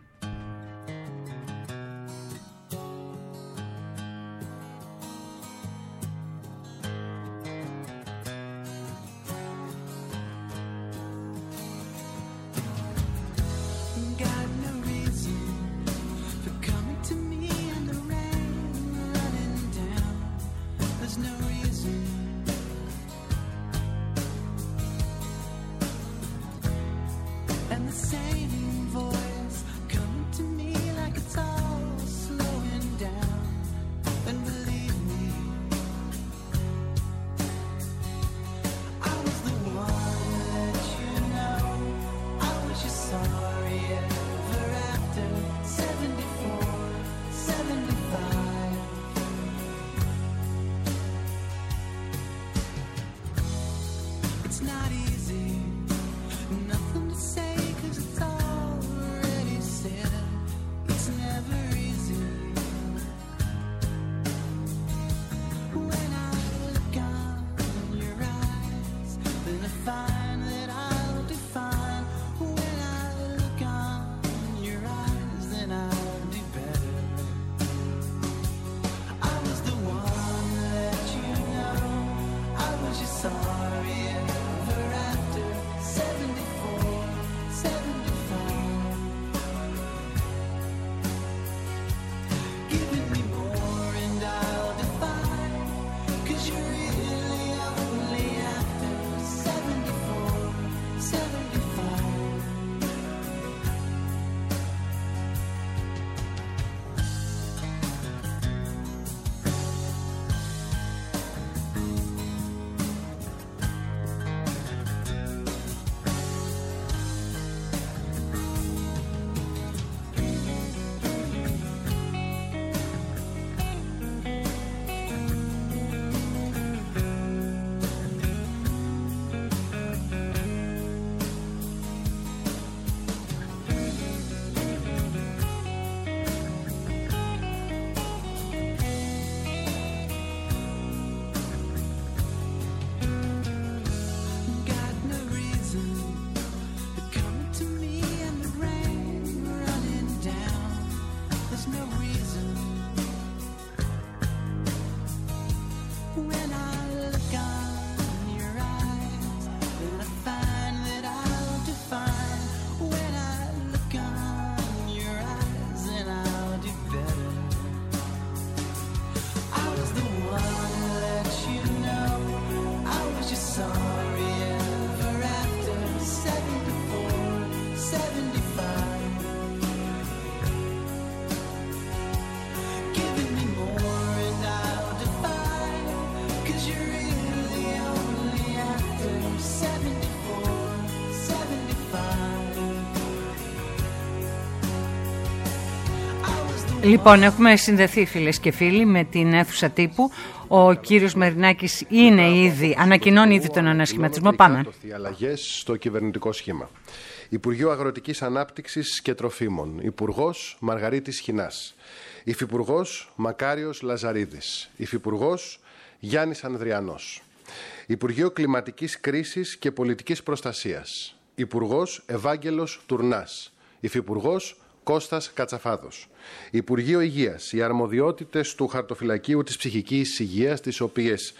Λοιπόν, έχουμε συνδεθεί φίλες και φίλοι με την αίθουσα τύπου. Ο κύριος Μερινάκης ανακοινώνει ήδη τον ανασχηματισμό. Πάμε. Αλλαγές στο κυβερνητικό σχήμα. Υπουργείο Αγροτικής Ανάπτυξης και Τροφίμων. Υπουργός Μαργαρίτης Χινάς. Υφυπουργός Μακάριος Λαζαρίδης. Υφυπουργός Γιάννης Ανδριανός. Υπουργείο Κλιματικής Κρίσης και Πολιτικής Προστασίας. Υπουργός Ευάγγελος Τουρνάς. Υφυπουργός Κώστας Κατσαφάδος. Υπουργείο Υγείας. Οι αρμοδιότητες του χαρτοφυλακίου της ψυχικής υγείας, τις οποίες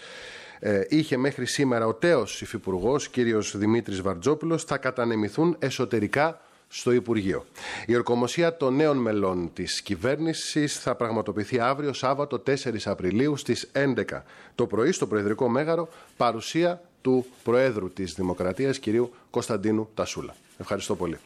είχε μέχρι σήμερα ο τέος υφυπουργός, κύριος Δημήτρης Βαρτζόπουλος, θα κατανεμηθούν εσωτερικά στο Υπουργείο. Η ορκομοσία των νέων μελών της κυβέρνησης θα πραγματοποιηθεί αύριο, Σάββατο 4 Απριλίου στις 11 το πρωί στο Προεδρικό Μέγαρο, παρουσία του Προέδρου της Δημοκρατίας, κυρίου Κωνσταντίνου Τασούλα. Ευχαριστώ πολύ.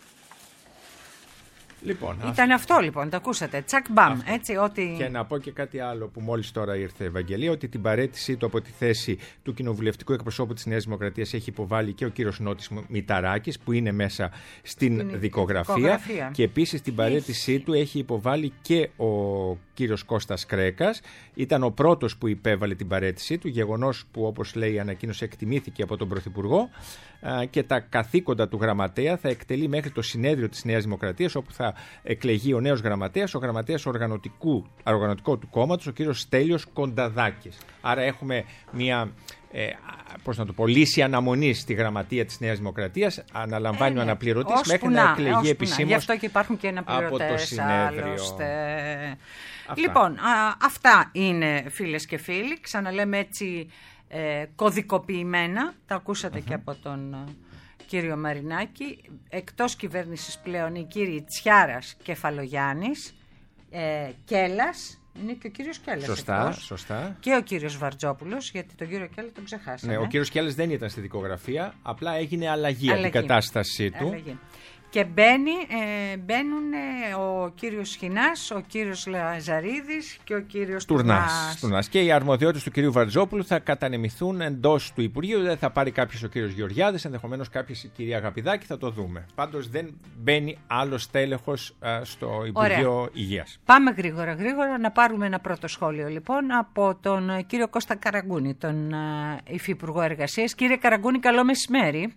Ήταν αυτό λοιπόν, το ακούσατε. Τσακ μπαμ. Έτσι, ότι... Και να πω και κάτι άλλο που μόλις τώρα ήρθε, Ευαγγελία, ότι την παραίτησή του από τη θέση του κοινοβουλευτικού εκπροσώπου της Νέας Δημοκρατίας έχει υποβάλει και ο κύριος Νότης Μηταράκης, που είναι μέσα στην δικογραφία. Και επίσης την παραίτησή του έχει υποβάλει και ο κύριος Κώστας Κρέκας. Ήταν ο πρώτος που υπέβαλε την παραίτησή του, γεγονός που, όπως λέει η ανακοίνωση, εκτιμήθηκε από τον Πρωθυπουργό, και τα καθήκοντα του γραμματέα θα εκτελεί μέχρι το συνέδριο της Νέας Δημοκρατίας, όπου θα εκλεγεί ο νέος γραμματέας, ο γραμματέας οργανωτικό του κόμματος, ο κύριος Στέλιος Κονταδάκης. Άρα έχουμε μια λύση αναμονής στη γραμματεία της Νέας Δημοκρατίας. Αναλαμβάνει ο αναπληρωτής μέχρι να εκλεγεί επισήμως. Γι' αυτό και υπάρχουν και αναπληρωτές από το συνέδριο. Λοιπόν, αυτά είναι, φίλες και φίλοι. Ξαναλέμε έτσι κωδικοποιημένα. Τα ακούσατε και από τον κύριο Μαρινάκη. Εκτός κυβέρνησης πλέον οι κύριοι Τσιάρας, Κεφαλογιάννης, Κέλλας. Είναι και ο κύριος Κέλλας. Σωστά. Και ο κύριος Βαρτζόπουλος, γιατί τον κύριο Κέλλα τον ξεχάσαμε. Ναι, ο κύριος Κέλλας δεν ήταν στη δικογραφία, απλά έγινε αλλαγή. Αντικατάστασή του. Και μπαίνουν ο κύριος Σχοινάς, ο κύριος Λαζαρίδης και ο κύριος Τουρνάς. Και οι αρμοδιότητες του κυρίου Βαρτζόπουλου θα κατανεμηθούν εντός του Υπουργείου. Δεν θα πάρει κάποιος ο κύριος Γεωργιάδης, ενδεχομένως κάποιος η κυρία Αγαπηδάκη, θα το δούμε. Πάντως δεν μπαίνει άλλος τέλεχος στο Υπουργείο Υγείας. Πάμε γρήγορα να πάρουμε ένα πρώτο σχόλιο λοιπόν από τον κύριο Κώστα Καραγκούνη, τον Υφυπουργό Εργασίας. Κύριε Καραγκούνη, καλό μεσημέρι.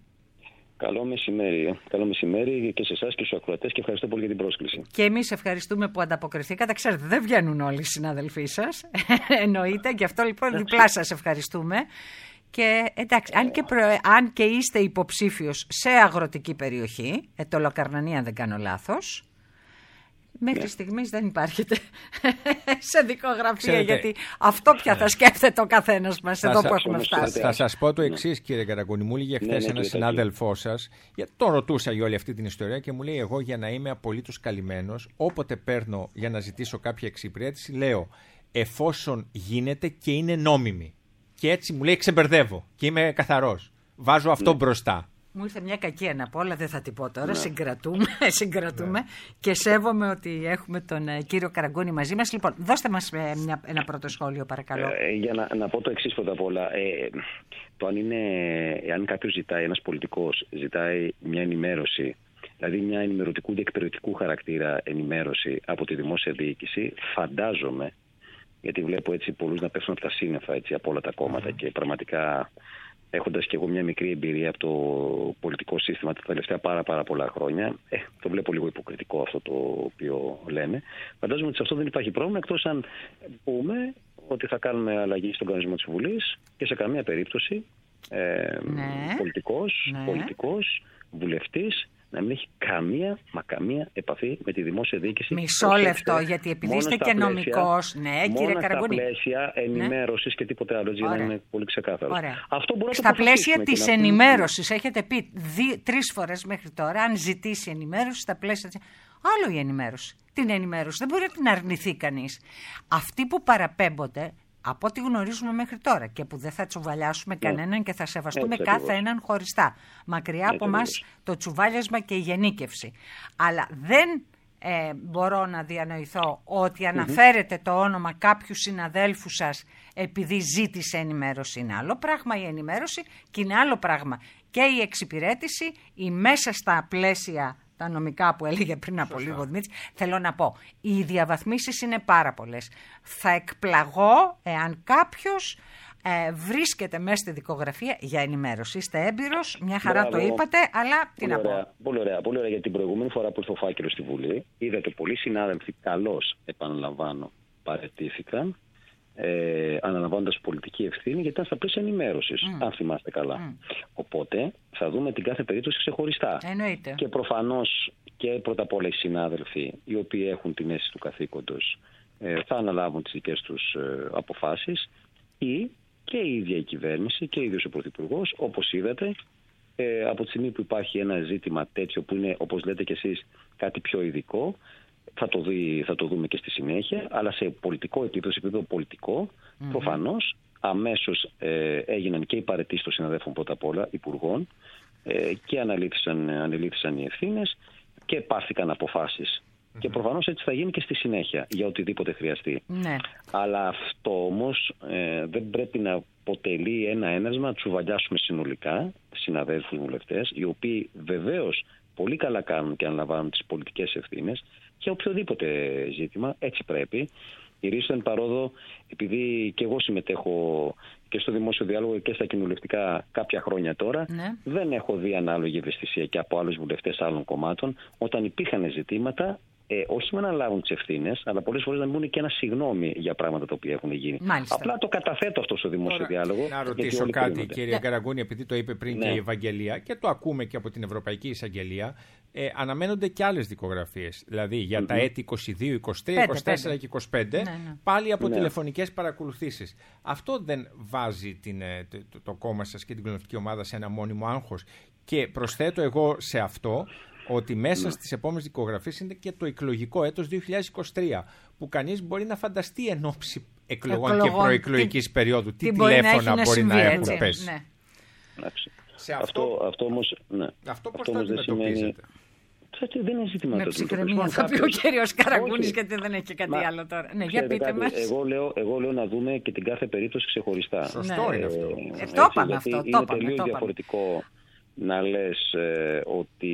Καλό μεσημέρι και σε εσάς και στους ακροατές, και ευχαριστώ πολύ για την πρόσκληση. Και εμείς ευχαριστούμε που ανταποκριθήκατε. Ξέρετε, δεν βγαίνουν όλοι οι συναδελφοί σας. Εννοείται, γι' αυτό λοιπόν διπλά σας ευχαριστούμε. Και εντάξει, αν και είστε υποψήφιος σε αγροτική περιοχή, το Λοκαρνανία αν δεν κάνω λάθος, μέχρι στιγμής δεν υπάρχετε σε δικογραφία. Ξέρετε, γιατί αυτό πια θα σκέφτεται ο καθένας μας εδώ που έχουμε φτάσει. Θα σας πω το εξής, κύριε Καραγκούνη. Μου έλεγε χθες ένας συνάδελφός σας, τον ρωτούσα για όλη αυτή την ιστορία και μου λέει: εγώ για να είμαι απολύτως καλυμμένος, όποτε παίρνω για να ζητήσω κάποια εξυπηρέτηση, λέω εφόσον γίνεται και είναι νόμιμη. Και έτσι μου λέει ξεμπερδεύω και είμαι καθαρός. Βάζω αυτό μπροστά. Μου ήρθε μια κακία να πω, αλλά δεν θα την πω τώρα. Συγκρατούμε και σέβομαι ότι έχουμε τον κύριο Καραγκούνη μαζί μας. Λοιπόν, δώστε μας ένα πρώτο σχόλιο, παρακαλώ. Για να πω το εξής πρώτα απ' όλα. Το αν κάποιος ζητάει, ένας πολιτικός ζητάει μια ενημέρωση, δηλαδή μια ενημερωτικού διεκπαιρεωτικού χαρακτήρα ενημέρωση από τη δημόσια διοίκηση, φαντάζομαι, γιατί βλέπω έτσι πολλούς να πέφτουν από τα σύννεφα έτσι, από όλα τα κόμματα και πραγματικά, έχοντας και εγώ μια μικρή εμπειρία από το πολιτικό σύστημα τα τελευταία πάρα πολλά χρόνια, το βλέπω λίγο υποκριτικό αυτό το οποίο λένε. Φαντάζομαι ότι σε αυτό δεν υπάρχει πρόβλημα, εκτός αν πούμε ότι θα κάνουμε αλλαγή στον κανονισμό της Βουλής και σε καμία περίπτωση πολιτικός, βουλευτής, να μην έχει καμία επαφή με τη δημόσια διοίκηση. Μισό λεπτό, γιατί επειδή είστε και νομικός. Ναι, κύριε Καραγκούνη. Στα πλαίσια ενημέρωσης και τίποτε άλλο, για να είναι πολύ ξεκάθαρο. Αυτό στα πλαίσια της ενημέρωσης, έχετε πει 3 φορές μέχρι τώρα, αν ζητήσει ενημέρωση, στα πλαίσια της. Άλλο η ενημέρωση. Την ενημέρωση δεν μπορεί να την αρνηθεί κανείς. Αυτοί που παραπέμπονται, από ό,τι γνωρίζουμε μέχρι τώρα και που δεν θα τσουβαλιάσουμε κανέναν και θα σεβαστούμε κάθε έναν χωριστά. Μακριά από μας το τσουβάλιασμα και η γενίκευση. Αλλά δεν μπορώ να διανοηθώ ότι αναφέρετε το όνομα κάποιου συναδέλφου σας επειδή ζήτησε ενημέρωση. Είναι άλλο πράγμα η ενημέρωση και είναι άλλο πράγμα και η εξυπηρέτηση, η μέσα στα πλαίσια τα νομικά που έλεγε πριν από λίγο Δημήτρη. Θέλω να πω, οι διαβαθμίσεις είναι πάρα πολλές. Θα εκπλαγώ εάν κάποιος βρίσκεται μέσα στη δικογραφία για ενημέρωση. Είστε έμπειρος, μια χαρά το είπατε, αλλά τι να πω. Πολύ ωραία, γιατί την προηγούμενη φορά που ήρθε ο φάκελος στη Βουλή, είδατε πολλοί συνάδελφοι καλώς, επαναλαμβάνω, παραιτήθηκαν, αναλαμβάνοντας πολιτική ευθύνη, γιατί ήταν στα πλαίσια ενημέρωσης, αν θυμάστε καλά. Οπότε θα δούμε την κάθε περίπτωση ξεχωριστά. Εννοείται. Και προφανώς και πρώτα απ' όλα οι συνάδελφοι οι οποίοι έχουν την αίσθηση του καθήκοντος θα αναλάβουν τις δικές τους αποφάσεις, ή και η ίδια η κυβέρνηση και ο ίδιος ο Πρωθυπουργός, όπως είδατε, από τη στιγμή που υπάρχει ένα ζήτημα τέτοιο που είναι, όπως λέτε κι εσείς, κάτι πιο ειδικό, θα το δούμε και στη συνέχεια, αλλά σε πολιτικό επίπεδο, σε επίπεδο πολιτικό, προφανώς αμέσως έγιναν και οι παραιτήσεις των συναδέλφων πρώτα απ' όλα, υπουργών, και ανελήφθησαν οι ευθύνες και πάρθηκαν αποφάσεις. Και προφανώς έτσι θα γίνει και στη συνέχεια για οτιδήποτε χρειαστεί. Ναι. Αλλά αυτό όμως δεν πρέπει να αποτελεί ένα ένασμα να τσουβαλιάσουμε συνολικά συναδέλφους βουλευτές, οι οποίοι βεβαίως πολύ καλά κάνουν και αναλαμβάνουν τις πολιτικές ευθύνες για οποιοδήποτε ζήτημα. Έτσι πρέπει. Η Ρήσο εν παρόδο, επειδή και εγώ συμμετέχω και στο δημόσιο διάλογο και στα κοινοβουλευτικά κάποια χρόνια τώρα, δεν έχω δει ανάλογη ευαισθησία και από άλλους βουλευτές άλλων κομμάτων όταν υπήρχαν ζητήματα. Όχι με να λάβουν τις ευθύνες, αλλά πολλές φορές να μην και ένα συγγνώμη για πράγματα τα οποία έχουν γίνει. Μάλιστα. Απλά το καταθέτω αυτό στο δημόσιο διάλογο. Να ρωτήσω κάτι, κύριε Καραγκούνη, επειδή το είπε πριν και η Ευαγγελία και το ακούμε και από την Ευρωπαϊκή Εισαγγελία. Αναμένονται και άλλες δικογραφίες. Δηλαδή για τα έτη 22, 23, 24 και 25, πάλι από τηλεφωνικές παρακολουθήσεις. Αυτό δεν βάζει το κόμμα σας και την κοινωνική ομάδα σε ένα μόνιμο άγχος? Και προσθέτω εγώ σε αυτό ότι μέσα στις επόμενες δικογραφίες είναι και το εκλογικό έτος 2023, που κανείς μπορεί να φανταστεί εν ώψη εκλογών και προεκλογικής περίοδου τι τηλέφωνα μπορεί να έχουν πέσει. Ναι. Αυτό όμως πώς το αντιμετωπίζετε? Δεν είναι ζήτημα με ψυχραιμία θα πει ο κύριος Καραγκούνης, γιατί δεν έχει κάτι άλλο τώρα. Ναι, για πείτε μας. Εγώ λέω να δούμε και την κάθε περίπτωση ξεχωριστά. Σωστό είναι αυτό. Το είπαμε αυτό. Είναι τελείως διαφορετικό να λες ότι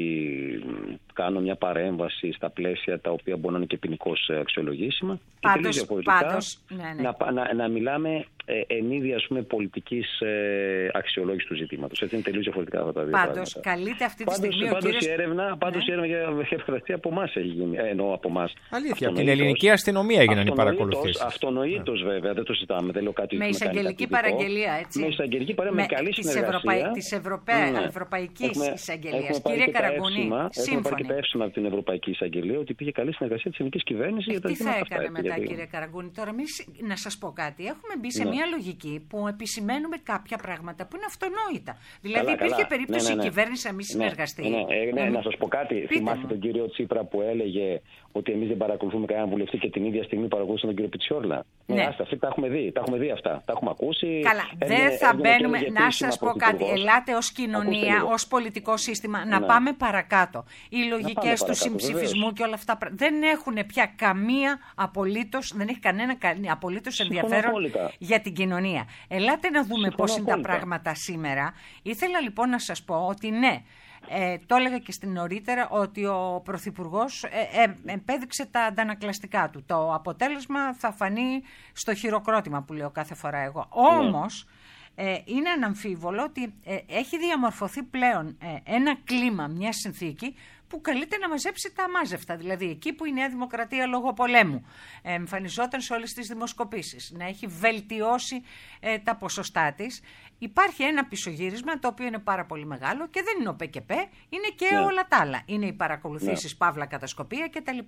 κάνω μια παρέμβαση στα πλαίσια τα οποία μπορεί να είναι και ποινικώς αξιολογήσιμα. Πάντως, να μιλάμε εν είδη, ας πούμε, πολιτικής αξιολόγησης του ζητήματος. Έτσι είναι τελείως διαφορετικά αυτά τα δύο πράγματα. Πάντως, καλείται αυτή τη στιγμή ο κύριος... η έρευνα για επεξεργασία από εμάς έχει γίνει. Εννοώ από εμάς. Αλήθεια, από την ελληνική αστυνομία έγιναν οι παρακολουθήσεις. Αυτονοήτως βέβαια, δεν το συζητάμε. Δεν λέω κάτι με εισαγγελική παραγγελία, έτσι. Με εισαγγελική παραγγελία, με καλή συνεργασία. Της Ευρωπαϊκής Εισαγγελίας. Κύριε Καραγκούνη, έχουμε πάρει και τα εύσημα από την Ευρωπαϊκή Εισαγγελία ότι υπήρχε καλή συνεργασία της ελληνικής κυβέρνησης για τα ζητήματα αυτά. Τι θα έκανε μετά, κύριε Καραγκούνη? Τώρα, να σας πω κάτι. Έχουμε μπει σε μια λογική που επισημαίνουμε κάποια πράγματα που είναι αυτονόητα. Δηλαδή, υπήρχε περίπτωση η κυβέρνηση να μην συνεργαστεί. Να σας πω κάτι. Θυμάστε τον κύριο Τσίπρα που έλεγε ότι εμείς δεν παρακολουθούμε κανέναν βουλευτή και την ίδια στιγμή παρακολουθούσαν τον κύριο Πιτσιόρλα? Αυτή τα έχουμε δει αυτά. Τα έχουμε ακούσει. Καλά. Δεν θα μπαίνουμε. Να σας πω κάτι. Ελάτε ως κοινωνία, ως πολιτικό σύστημα, να πάμε παρακάτω. Οι λογικές του συμψηφισμού και όλα αυτά δεν έχουν πια καμία απολύτως, δεν έχει κανένα απολύτως ενδιαφέρον για την κοινωνία. Ελάτε να δούμε πώς είναι τα πράγματα σήμερα. Ήθελα λοιπόν να σας πω ότι ναι, το έλεγα και στην νωρίτερα, ότι ο Πρωθυπουργός επέδειξε τα αντανακλαστικά του. Το αποτέλεσμα θα φανεί στο χειροκρότημα που λέω κάθε φορά εγώ. Όμως είναι αναμφίβολο ότι έχει διαμορφωθεί πλέον ένα κλίμα, μια συνθήκη που καλείται να μαζέψει τα αμάζευτα. Δηλαδή εκεί που η Νέα Δημοκρατία λόγω πολέμου εμφανιζόταν σε όλες τις δημοσκοπήσεις, να έχει βελτιώσει τα ποσοστά της. Υπάρχει ένα πισωγύρισμα το οποίο είναι πάρα πολύ μεγάλο και δεν είναι ο ΠΚΠ, είναι και όλα τα άλλα. Είναι οι παρακολουθήσεις, παύλα κατασκοπία κτλ.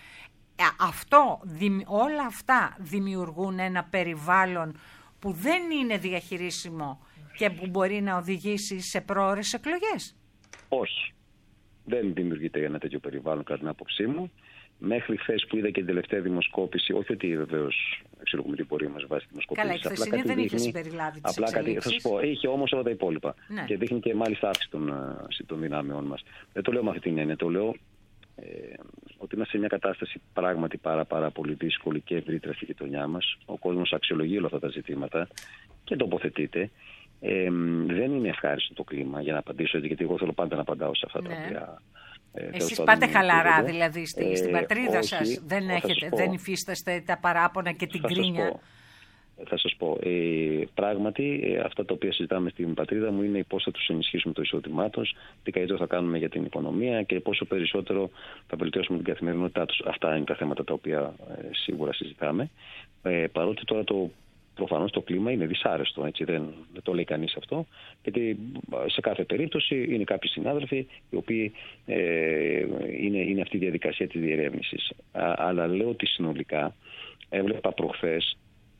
Όλα αυτά δημιουργούν ένα περιβάλλον που δεν είναι διαχειρίσιμο και που μπορεί να οδηγήσει σε πρόωρες εκλογές. Όχι. Δεν δημιουργείται ένα τέτοιο περιβάλλον κατά την άποψή μου. Μέχρι χθες που είδα και την τελευταία δημοσκόπηση, όχι ότι βεβαίως αξιολογούμε την πορεία μας βάσει τη δημοσκόπηση. Καλά, η χθεσινή δεν είχε συμπεριλάβει τις εξελίξεις. Θα σας πω, είχε όμως όλα τα υπόλοιπα. Ναι. Και δείχνει και μάλιστα αύξηση των δυνάμεων μας. Δεν το λέω με αυτή την έννοια. Το λέω ότι είμαστε σε μια κατάσταση πράγματι πάρα πολύ δύσκολη και ευρύτερα στη γειτονιά μας. Ο κόσμος αξιολογεί όλα αυτά τα ζητήματα και τοποθετείται. Δεν είναι ευχάριστο το κλίμα, για να απαντήσω, γιατί εγώ θέλω πάντα να απαντάω σε αυτά τα οποία. Εσείς πάτε χαλαρά, δηλαδή στην πατρίδα σας, δεν υφίσταστε τα παράπονα και την κρίνια? Θα σας πω, πράγματι αυτά τα οποία συζητάμε στην πατρίδα μου είναι πώς θα τους ενισχύσουμε το εισόδημά τους, τι καλύτερο θα κάνουμε για την οικονομία και πόσο περισσότερο θα βελτιώσουμε την καθημερινότητά τους. Αυτά είναι τα θέματα τα οποία σίγουρα συζητάμε. Παρότι τώρα προφανώς το κλίμα είναι δυσάρεστο, έτσι, δεν το λέει κανείς αυτό, γιατί σε κάθε περίπτωση είναι κάποιοι συνάδελφοι οι οποίοι είναι αυτή η διαδικασία της διερεύνησης. Αλλά λέω ότι συνολικά έβλεπα προχθές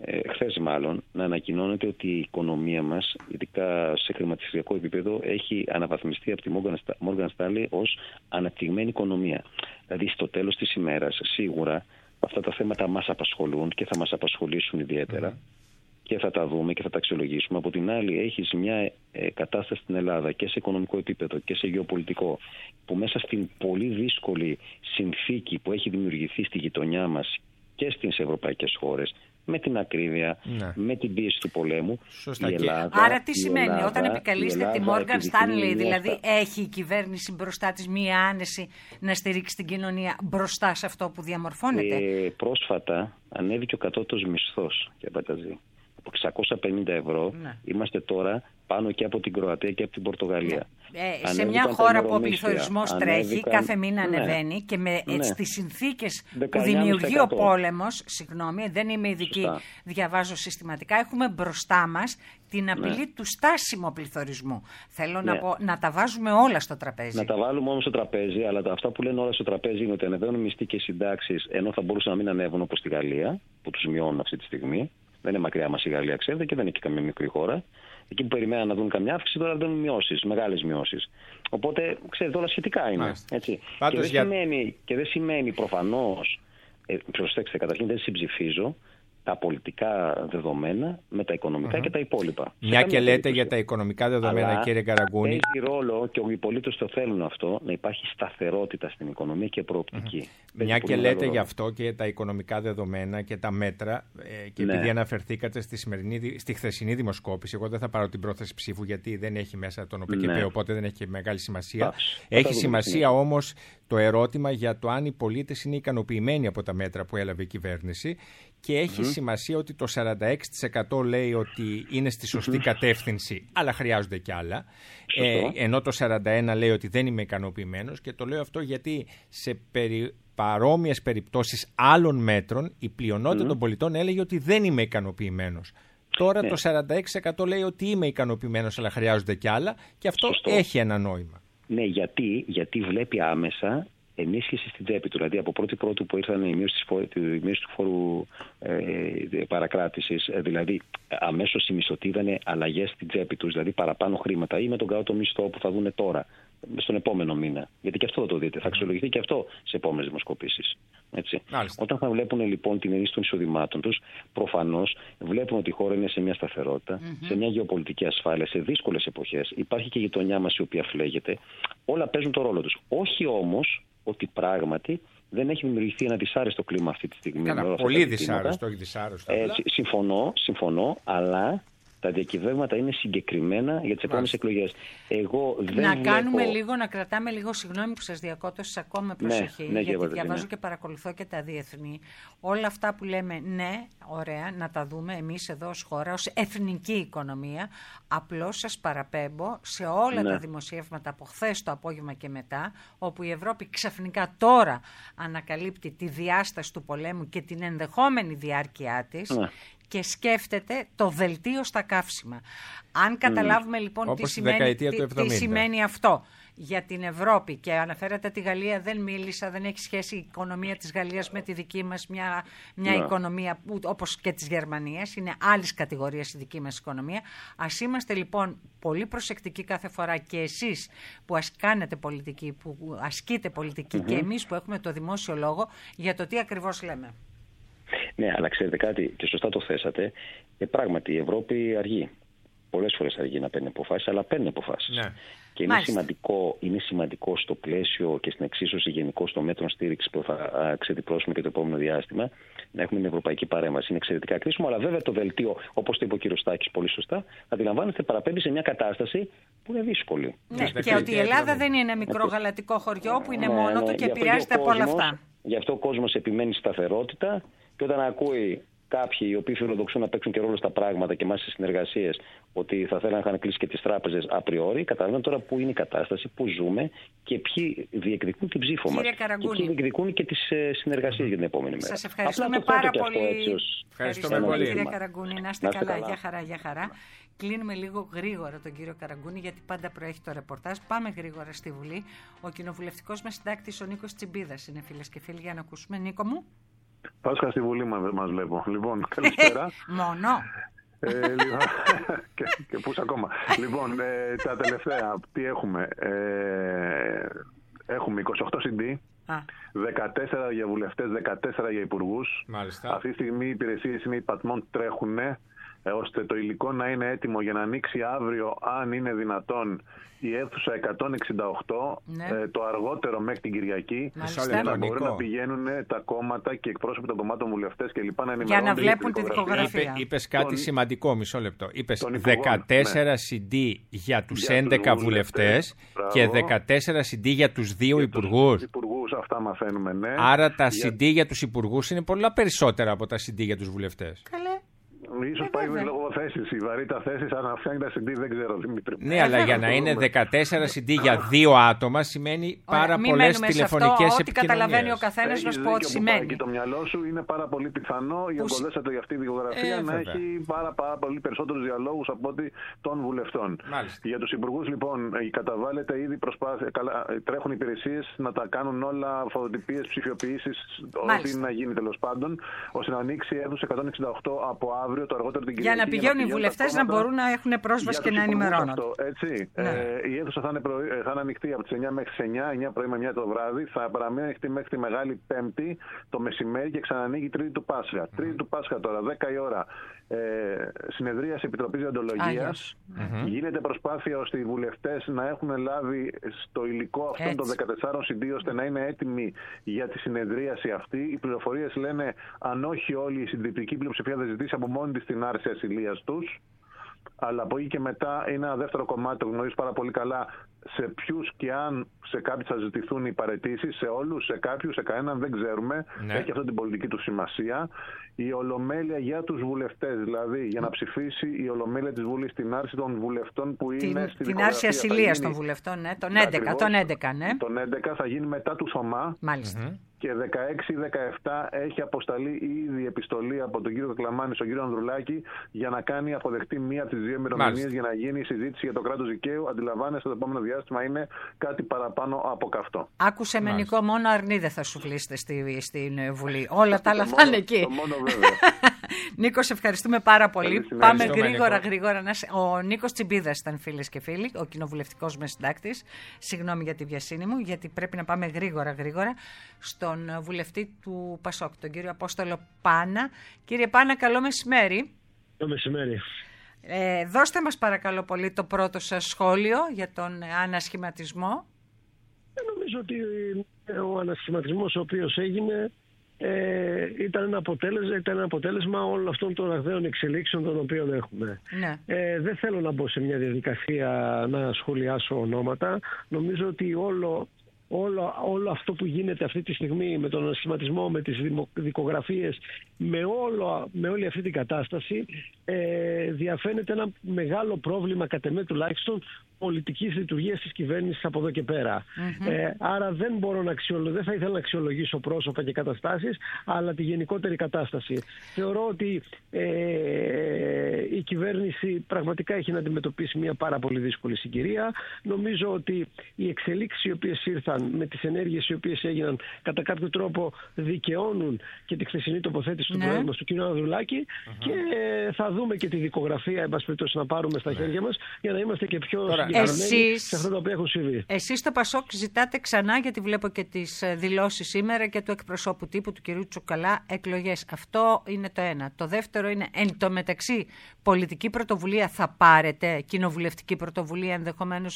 χθες μάλλον, να ανακοινώνεται ότι η οικονομία μας, ειδικά σε χρηματιστηριακό επίπεδο, έχει αναβαθμιστεί από τη Morgan Stanley ως αναπτυγμένη οικονομία. Δηλαδή στο τέλος της ημέρας σίγουρα αυτά τα θέματα μας απασχολούν και θα μας απασχολήσουν ιδιαίτερα και θα τα δούμε και θα τα αξιολογήσουμε. Από την άλλη έχεις μια κατάσταση στην Ελλάδα και σε οικονομικό επίπεδο και σε γεωπολιτικό, που μέσα στην πολύ δύσκολη συνθήκη που έχει δημιουργηθεί στη γειτονιά μας και στις ευρωπαϊκές χώρες, με την ακρίβεια, με την πίεση του πολέμου. Σωστά. Η Ελλάδα, άρα τι σημαίνει όταν επικαλείστε τη Morgan Stanley, δηλαδή έχει η κυβέρνηση μπροστά της μία άνεση να στηρίξει την κοινωνία μπροστά σε αυτό που διαμορφώνεται? Πρόσφατα ανέβηκε ο κατώτατος μισθός, κύριε Μπατζή. Από 650 ευρώ είμαστε τώρα πάνω και από την Κροατία και από την Πορτογαλία. Σε μια χώρα που ο πληθωρισμός τρέχει, κάθε μήνα ανεβαίνει και στις συνθήκες που δημιουργεί ο πόλεμος, δεν είμαι ειδική, διαβάζω συστηματικά, έχουμε μπροστά μας την απειλή του στάσιμου πληθωρισμού. Θέλω να πω, να τα βάζουμε όλα στο τραπέζι. Να τα βάλουμε όμως στο τραπέζι, αλλά αυτά που λένε όλα στο τραπέζι είναι ότι ανεβαίνουν μισθοί και συντάξεις, ενώ θα μπορούσαν να μην ανέβουν όπως στη Γαλλία, που τους μειώνουν αυτή τη στιγμή. Δεν είναι μακριά μας η Γαλλία, ξέρετε, και δεν είναι και καμία μικρή χώρα. Εκεί που περιμέναν να δουν καμιά αύξηση, τώρα δίνουν μειώσεις, μεγάλες μειώσεις. Οπότε, ξέρετε, όλα σχετικά είναι. Έτσι. Και δεν σημαίνει προφανώς, προσέξτε, καταρχήν δεν συμψηφίζω τα πολιτικά δεδομένα με τα οικονομικά και τα υπόλοιπα. Μια και λέτε για τα οικονομικά δεδομένα, αλλά, κύριε Καραγκούνη. Παίζει ρόλο και οι πολίτες το θέλουν αυτό, να υπάρχει σταθερότητα στην οικονομία και προοπτική. Μια και λέτε γι' αυτό και τα οικονομικά δεδομένα και τα μέτρα, και επειδή αναφερθήκατε στη χθεσινή δημοσκόπηση, εγώ δεν θα πάρω την πρόθεση ψήφου γιατί δεν έχει μέσα τον ΟΠΚΠ, οπότε δεν έχει μεγάλη σημασία. Έχει σημασία όμως το ερώτημα για το αν οι πολίτες είναι ικανοποιημένοι από τα μέτρα που έλαβε η κυβέρνηση. Και έχει σημασία ότι το 46% λέει ότι είναι στη σωστή κατεύθυνση, αλλά χρειάζονται κι άλλα. Ενώ το 41% λέει ότι δεν είμαι ικανοποιημένος. Και το λέω αυτό γιατί σε παρόμοιες περιπτώσεις άλλων μέτρων η πλειονότητα των πολιτών έλεγε ότι δεν είμαι ικανοποιημένος. Τώρα το 46% λέει ότι είμαι ικανοποιημένος, αλλά χρειάζονται κι άλλα. Και αυτό έχει ένα νόημα. Ναι, γιατί βλέπει άμεσα ενίσχυση στην τσέπη του. Δηλαδή, από πρώτη που ήρθαν η μείωση του φόρου παρακράτησης, δηλαδή αμέσως οι μισθωτοί είδανε αλλαγές στην τσέπη τους, δηλαδή παραπάνω χρήματα ή με τον κάτω μισθό που θα δουν τώρα, στον επόμενο μήνα. Γιατί και αυτό θα το δείτε. Θα αξιολογηθεί και αυτό σε επόμενες δημοσκοπήσεις. Όταν θα βλέπουν λοιπόν την ενίσχυση των εισοδημάτων τους, προφανώς βλέπουν ότι η χώρα είναι σε μια σταθερότητα, σε μια γεωπολιτική ασφάλεια, σε δύσκολες εποχές. Υπάρχει και η γειτονιά μας η οποία φλέγεται. Όλα παίζουν το ρόλο τους. Όχι όμως ότι πράγματι δεν έχει δημιουργηθεί ένα δυσάρεστο κλίμα αυτή τη στιγμή. Πολύ δυσάρεστο, όχι δυσάρεστο. Συμφωνώ, αλλά τα διακυβεύματα είναι συγκεκριμένα για τις επόμενες εκλογές. Να κρατάμε λίγο, συγγνώμη που σας διακόπτω, σας ακούω με προσοχή, γιατί διαβάζω και παρακολουθώ και τα διεθνή. Όλα αυτά που λέμε, ωραία, να τα δούμε εμείς εδώ ως χώρα, ως εθνική οικονομία. Απλώς σας παραπέμπω σε όλα τα δημοσιεύματα από χθες το απόγευμα και μετά, όπου η Ευρώπη ξαφνικά τώρα ανακαλύπτει τη διάσταση του πολέμου και την ενδεχόμενη διάρκεια της. Και σκέφτεται το δελτίο στα καύσιμα. Αν καταλάβουμε λοιπόν τι σημαίνει αυτό για την Ευρώπη, και αναφέρατε τη Γαλλία, δεν μίλησα, δεν έχει σχέση η οικονομία της Γαλλίας με τη δική μας, μια οικονομία όπως και της Γερμανίας, είναι άλλης κατηγορίας η δική μας οικονομία. Ας είμαστε λοιπόν πολύ προσεκτικοί κάθε φορά, και εσείς που κάνετε πολιτική, που ασκείτε πολιτική, και εμείς που έχουμε το δημόσιο λόγο, για το τι ακριβώς λέμε. Ναι, αλλά ξέρετε κάτι, και σωστά το θέσατε, πράγματι η Ευρώπη αργεί. Πολλές φορές αργεί να παίρνει αποφάσεις, αλλά παίρνει αποφάσεις. Ναι. Και είναι σημαντικό στο πλαίσιο και στην εξίσωση γενικώς των μέτρων στήριξης που θα ξεδιπλώσουμε και το επόμενο διάστημα, να έχουμε την ευρωπαϊκή παρέμβαση. Είναι εξαιρετικά κρίσιμο, αλλά βέβαια το δελτίο, όπως το είπε ο κ. Στάκης πολύ σωστά, αντιλαμβάνεστε, παραπέμπει σε μια κατάσταση που είναι δύσκολη. Ναι, και ότι η Ελλάδα δεν είναι ένα μικρό γαλατικό χωριό που είναι μόνο του και επηρεάζεται από όλα αυτά. Γι' αυτό ο κόσμος επιμένει σταθερότητα, και όταν ακούει κάποιοι οι οποίοι φιλοδοξούν να παίξουν και ρόλο στα πράγματα και μάλιστα στις συνεργασίες, ότι θα θέλουν να είχαν κλείσει και τις τράπεζες απριόρι, καταλαβαίνουν τώρα πού είναι η κατάσταση, πού ζούμε και ποιοι διεκδικούν την ψήφο μας. Και ποιοι διεκδικούν και τις συνεργασίες για την επόμενη μέρα. Σας ευχαριστούμε πάρα πολύ. Ευχαριστούμε πολύ, κύριε Καραγκούνη. Να είστε καλά. Για χαρά. Κλείνουμε λίγο γρήγορα τον κύριο Καραγκούνη, γιατί πάντα προέχει το ρεπορτάζ. Πάμε γρήγορα στη Βουλή. Ο κοινοβουλευτικός μας συντάκτης, ο Νίκος Τσιμπίδας, είναι, φίλες και φίλοι, για να ακούσουμε. Νίκο μου. Πάσχα στη Βουλή μας βλέπω. Λοιπόν, καλησπέρα. Μόνο. Και πούς ακόμα. Λοιπόν, τα τελευταία, τι έχουμε. Έχουμε 28 CD, 14 για βουλευτές, 14 για υπουργούς. Μάλιστα. Αυτή τη στιγμή οι υπηρεσίες είναι υπατμών, τρέχουν, ώστε το υλικό να είναι έτοιμο για να ανοίξει αύριο, αν είναι δυνατόν, η αίθουσα 168, το αργότερο μέχρι την Κυριακή, για να μπορούν να πηγαίνουν τα κόμματα και εκπρόσωποι των κομμάτων, βουλευτές και λοιπά, να ενημερώνουν. Για να βλέπουν τη δικογραφία. Είπες κάτι σημαντικό, μισό λεπτό. Είπες 14 CD για τους 11 βουλευτές και 14 CD για τους 2 υπουργούς. Αυτά μαθαίνουμε, ναι. Άρα τα CD για τους υπουργούς είναι πολλά περισσότερα από τα CD για τους βουλευτές. Ίσως πάει λόγω θέσης. Η βαρύτητα θέσης, αν αυξάνει τα CD, δεν ξέρω, Δημήτρη. Ναι, αλλά για να είναι 14 CD για 2 άτομα σημαίνει πάρα πολλές τηλεφωνικές επικοινωνίες. Ό,τι καταλαβαίνει ο καθένας, να σου πω ό,τι σημαίνει. Και το μυαλό σου είναι πάρα πολύ πιθανό η εμποδέσατε για αυτή τη δικογραφία να έχει πάρα πολύ περισσότερους διαλόγους από ό,τι των βουλευτών. Για τους υπουργούς, λοιπόν, καταβάλλεται ήδη προσπάθεια. Τρέχουν υπηρεσίες να τα κάνουν όλα, φωτοτυπίες, ψηφιοποιήσεις, ό,τι είναι να γίνει τέλος πάντων, ώστε να ανοίξει η αίθουσα 168 από αύριο. Για να πηγαίνουν οι βουλευτές να μπορούν να έχουν πρόσβαση και να ενημερώνονται. Έτσι. Η αίθουσα θα είναι ανοιχτή από τις 9 μέχρι τις 9 πρωί με 1 το βράδυ. Θα παραμείνει ανοιχτή μέχρι τη Μεγάλη Πέμπτη το μεσημέρι και ξανανοίγει Τρίτη του Πάσχα. Τρίτη του Πάσχα τώρα, 10 η ώρα. Συνεδρίαση Επιτροπής Διοντολογίας. Γίνεται προσπάθεια ώστε οι βουλευτές να έχουν λάβει στο υλικό αυτών των 14 CD ώστε να είναι έτοιμοι για τη συνεδρίαση αυτή. Οι πληροφορίες λένε, αν όχι όλοι, η συντριπτική πλειοψηφία θα ζητήσει από μόνη της την άρση ασυλίας τους. Αλλά από εκεί και μετά είναι ένα δεύτερο κομμάτι, το γνωρίζει πάρα πολύ καλά, σε ποιους και αν σε κάποιους θα ζητηθούν οι παραιτήσεις, σε όλους, σε κάποιους, σε κανέναν δεν ξέρουμε. Έχει αυτό την πολιτική του σημασία. Η ολομέλεια για τους βουλευτές, δηλαδή για να ψηφίσει η ολομέλεια της Βουλής την άρση των βουλευτών που είναι στη δικογραφία. Την άρση ασυλίας των βουλευτών, ναι, τον 11, ναι. Τον 11 θα γίνει μετά του Θωμά. Μάλιστα. Και 16-17 έχει αποσταλεί ήδη επιστολή από τον κύριο Κακλαμάνη στον κύριο Ανδρουλάκη για να κάνει αποδεκτή μία από τις 2 ημερομηνίες για να γίνει η συζήτηση για το κράτος δικαίου. Αντιλαμβάνεστε, το επόμενο διάστημα είναι κάτι παραπάνω από καυτό. Άκουσε με, Νικό, μόνο αρνί δεν θα σου βλήσετε στην Βουλή. Όλα τα άλλα θα είναι εκεί. Το μόνο βέβαια. Νίκο, σε ευχαριστούμε πάρα πολύ. Πάμε γρήγορα. Ο Νίκος Τσιμπίδας ήταν, φίλες και φίλοι, ο κοινοβουλευτικός με συντάκτης. Συγγνώμη για τη βιασύνη μου, γιατί πρέπει να πάμε γρήγορα στον βουλευτή του Πασόκ, τον κύριο Απόστολο Πάνα. Κύριε Πάνα, καλό μεσημέρι. Καλό μεσημέρι. Δώστε μας παρακαλώ πολύ το πρώτο σας σχόλιο για τον ανασχηματισμό. Νομίζω ότι ο ανασχηματισμός ο οποίος έγινε ήταν ένα αποτέλεσμα όλων αυτών των ραγδαίων εξελίξεων των οποίων έχουμε. Ναι. Δεν θέλω να μπω σε μια διαδικασία να σχολιάσω ονόματα. Νομίζω ότι όλο αυτό που γίνεται αυτή τη στιγμή με τον ανασχηματισμό, με τις δικογραφίες, με όλη αυτή την κατάσταση διαφαίνεται ένα μεγάλο πρόβλημα, κατ' εμέ τουλάχιστον, πολιτικής λειτουργίας της κυβέρνησης από εδώ και πέρα. Άρα δεν θα ήθελα να αξιολογήσω πρόσωπα και καταστάσεις, αλλά τη γενικότερη κατάσταση. Θεωρώ ότι η κυβέρνηση πραγματικά έχει να αντιμετωπίσει μια πάρα πολύ δύσκολη συγκυρία. Νομίζω ότι οι εξελίξεις οι οποίες ήρθαν με τις ενέργειες οι οποίες έγιναν κατά κάποιο τρόπο δικαιώνουν και τη χθεσινή τοποθέτηση του Προέδρου μας, του κ. Ανδρουλάκη, και θα δούμε και τη δικογραφία, εν πάση περιπτώσει, να πάρουμε στα χέρια μας για να είμαστε και πιο συγκεκριμένοι σε αυτά τα οποία έχουν συμβεί. Εσείς στο Πασόκ ζητάτε ξανά, γιατί βλέπω και τις δηλώσεις σήμερα και του εκπροσώπου τύπου του κ. Τσουκαλά, εκλογές. Αυτό είναι το ένα. Το δεύτερο είναι, εν τω μεταξύ, πολιτική πρωτοβουλία θα πάρετε, κοινοβουλευτική πρωτοβουλία ενδεχομένως,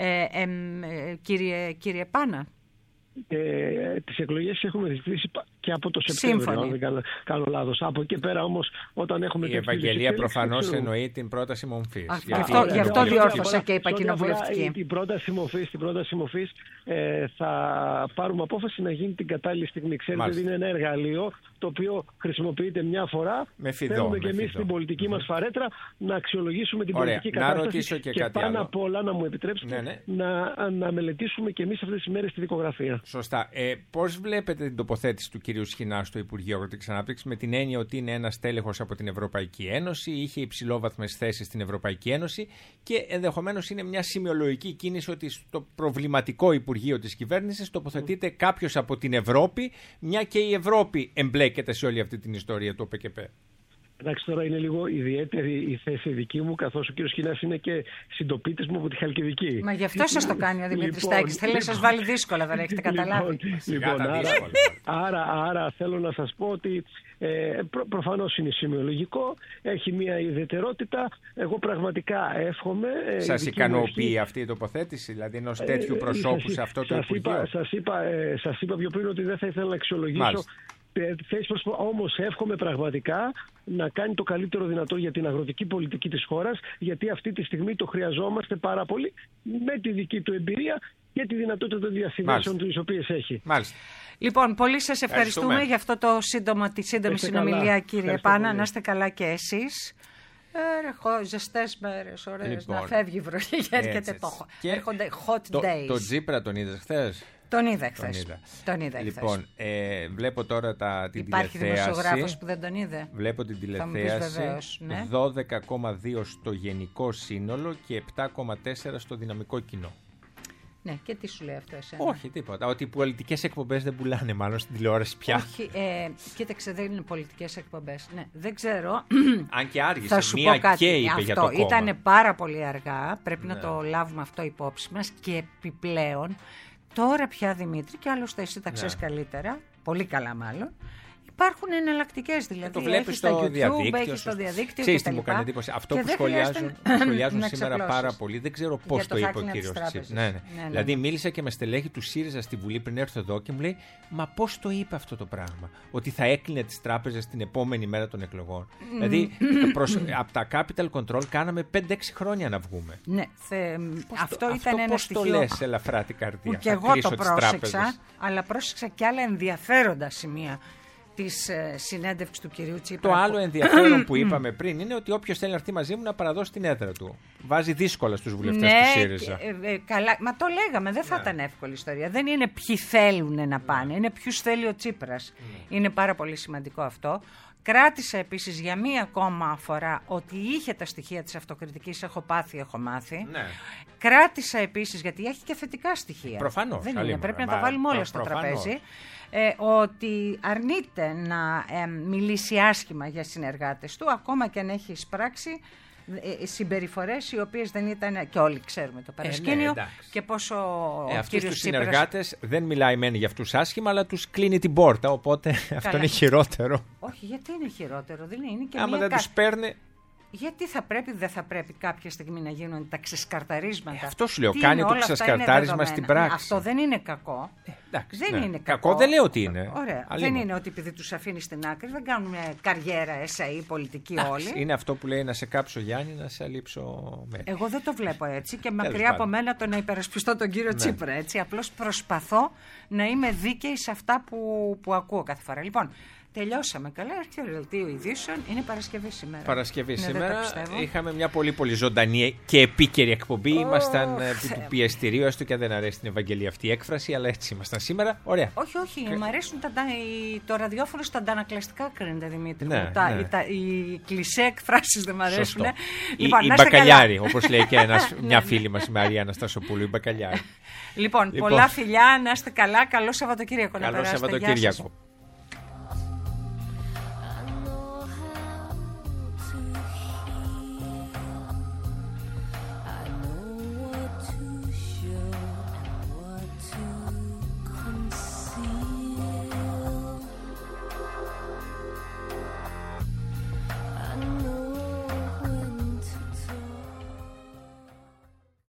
κύριε Πάνα? Τις εκλογές έχουμε ζητήσει και από το Σεπτέμβριο, αν δεν κάνω λάθος. Από εκεί πέρα όμως, όταν έχουμε... Η Ευαγγελία προφανώς εννοεί την πρόταση μορφής. Γι' αυτό διόρθωσα και είπα κοινοβουλευτική. Την πρόταση μορφής θα πάρουμε απόφαση να γίνει την κατάλληλη στιγμή. Ξέρετε ότι είναι ένα εργαλείο το οποίο χρησιμοποιείται μια φορά. Θέλουμε και εμείς στην πολιτική μας φαρέτρα να αξιολογήσουμε την πολιτική κατάσταση και πάνω απ' όλα, να μου επιτρέψετε, να μελετήσουμε και εμείς αυτές τις μέρες τη δικογραφία. Σωστά. Πώς βλέπετε την τοποθέτηση του κυρίου Σχοινά στο Υπουργείο Αγροτικής Ανάπτυξης, με την έννοια ότι είναι ένας τέλεχος από την Ευρωπαϊκή Ένωση, είχε υψηλόβαθμες θέσεις στην Ευρωπαϊκή Ένωση και ενδεχομένως είναι μια σημειολογική κίνηση ότι στο προβληματικό Υπουργείο Υπουργείο της κυβέρνησης τοποθετείται κάποιος από την Ευρώπη, μια και η Ευρώπη εμπλέκεται σε όλη αυτή την ιστορία του ΟΠΕΚΕΠΕ. Εντάξει, τώρα είναι λίγο ιδιαίτερη η θέση δική μου, καθώς ο κύριος Χινάς είναι και συντοπίτης μου από τη Χαλκιδική. Μα γι' αυτό σας το κάνει ο Δημήτρης Στέκης. Θέλει να σας βάλει δύσκολα, δεν έχετε καταλάβει. Άρα θέλω να σας πω ότι προφανώς είναι σημειολογικό, έχει μια ιδιαιτερότητα. Εγώ πραγματικά εύχομαι. Σας ικανοποιεί αυτή η τοποθέτηση, δηλαδή ενός τέτοιου προσώπου σε αυτό το Υπουργείο? Σας είπα πιο πριν ότι δεν θα ήθελα να αξιολογήσω. Όμως εύχομαι πραγματικά να κάνει το καλύτερο δυνατό για την αγροτική πολιτική της χώρας, γιατί αυτή τη στιγμή το χρειαζόμαστε πάρα πολύ, με τη δική του εμπειρία και τη δυνατότητα των διασυνδέσεων τις οποίες έχει. Μάλιστα. Λοιπόν, πολύ σας ευχαριστούμε για αυτό το τη σύντομη συνομιλία, κύριε Πάνα. Να είστε καλά και εσείς. Ζεστές μέρες, ωραίες, λοιπόν, να φεύγει η βροχή και έρχεται έρχονται hot days. Το Τσίπρα τον είδες χθες? Τον είδα χθες. Λοιπόν, βλέπω τώρα την Υπάρχει τηλεθέαση. Υπάρχει δημοσιογράφος που δεν τον είδε? Βλέπω την τηλεθέαση. Βεβαίως, ναι. 12,2 στο γενικό σύνολο και 7,4 στο δυναμικό κοινό. Ναι, και τι σου λέει αυτό εσένα? Όχι, τίποτα. Ότι οι πολιτικές εκπομπές δεν πουλάνε μάλλον στην τηλεόραση πια. Όχι, κοίταξε, δεν είναι πολιτικές εκπομπές. Ναι, δεν ξέρω. Αν και άργησε, θα σου μία πω κάτι. και είπε αυτό για το κόμμα. Ήταν πάρα πολύ αργά. Πρέπει να το λάβουμε αυτό υπόψη μας. Και επιπλέον, τώρα πια, Δημήτρη, και άλλωστε εσύ τα ξέρεις καλύτερα, πολύ καλά μάλλον, υπάρχουν εναλλακτικές, δηλαδή. Το βλέπεις στο διαδίκτυο. Ξέρεις τι μου κάνει εντύπωση? Αυτό που σχολιάζουν σήμερα πάρα πολύ, δεν ξέρω πώς το είπε ο κύριος Τσίπρας. Ναι. Δηλαδή μίλησα και με στελέχη του ΣΥΡΙΖΑ στη Βουλή πριν έρθω εδώ και μου λέει, μα πώς το είπε αυτό το πράγμα? Ότι θα έκλεινε τις τράπεζες την επόμενη μέρα των εκλογών. Δηλαδή από τα Capital Control κάναμε 5-6 χρόνια να βγούμε. Ναι, αυτό ήταν ένα στοιχείο. Πώς το λες ελαφρά την καρδία? Που και εγώ το πρόσεξα, αλλά πρόσεξα και άλλα ενδιαφέροντα σημεία της συνέντευξης του κυρίου Τσίπρα. Το άλλο ενδιαφέρον που είπαμε πριν είναι ότι όποιος θέλει να έρθει μαζί μου να παραδώσει την έδρα του. Βάζει δύσκολα στους βουλευτές του ΣΥΡΙΖΑ. Καλά, μα το λέγαμε, δεν θα ήταν εύκολη ιστορία. Δεν είναι ποιοι θέλουν να πάνε, είναι ποιους θέλει ο Τσίπρας. Είναι πάρα πολύ σημαντικό αυτό. Κράτησα επίσης για μία ακόμα φορά ότι είχε τα στοιχεία της αυτοκριτικής, έχω πάθει, έχω μάθει. Ναι. Κράτησα επίσης, γιατί έχει και θετικά στοιχεία. Προφανώς. Δεν είναι, πρέπει να τα βάλουμε όλα στο τραπέζι. Ότι αρνείται να μιλήσει άσχημα για συνεργάτες του, ακόμα και αν έχει εισπράξει συμπεριφορές οι οποίες δεν ήταν, και όλοι ξέρουμε το παρασκήνιο, και πόσο ο κύριος τους συνεργάτες δεν μιλάει μεν για αυτούς άσχημα, αλλά τους κλείνει την πόρτα, οπότε αυτό είναι χειρότερο. Όχι, γιατί είναι χειρότερο? Δεν είναι και άμα δεν τους παίρνει. Γιατί δεν θα πρέπει κάποια στιγμή να γίνουν τα ξεσκαρταρίσματα? Αυτό σου λέω, κάνει το ξεσκαρτάρισμα στην πράξη. Αυτό δεν είναι κακό. Δεν είναι κακό. Κακό δεν λέω ότι είναι. Ωραία. Δεν είναι ότι επειδή τους αφήνει στην άκρη, δεν κάνουν καριέρα, εσαί, πολιτική όλοι. Είναι αυτό που λέει να σε κάψω Γιάννη, να σε αλείψω μέρη. Εγώ δεν το βλέπω έτσι και μακριά από μένα το να υπερασπιστώ τον κύριο Τσίπρα. Έτσι. Απλώς προσπαθώ να είμαι δίκαιη σε αυτά που ακούω κάθε φορά. Λοιπόν, τελειώσαμε καλά. Έρχεται το δελτίο ειδήσεων. Είναι Παρασκευή σήμερα. Παρασκευή σήμερα. Είχαμε μια πολύ πολύ ζωντανή και επίκαιρη εκπομπή. Ήμασταν επί του πιεστηρίου, έστω και αν δεν αρέσει την Ευαγγελία αυτή η έκφραση, αλλά έτσι ήμασταν σήμερα. Ωραία. Όχι. Μου αρέσουν το ραδιόφωνο στα αντανακλαστικά, κρίνεται, Δημήτρη. Οι κλισέ εκφράσεις δεν μου αρέσουν. Λοιπόν, η μπακαλιάρη, όπως λέει και μια φίλη μας, η Μαρία Αναστασοπούλου, η μπακαλιάρη. Λοιπόν, πολλά φιλιά, να είστε καλά. Καλό Σαββατοκύριακο να περάσετε. Καλό Σαββατοκύριακο.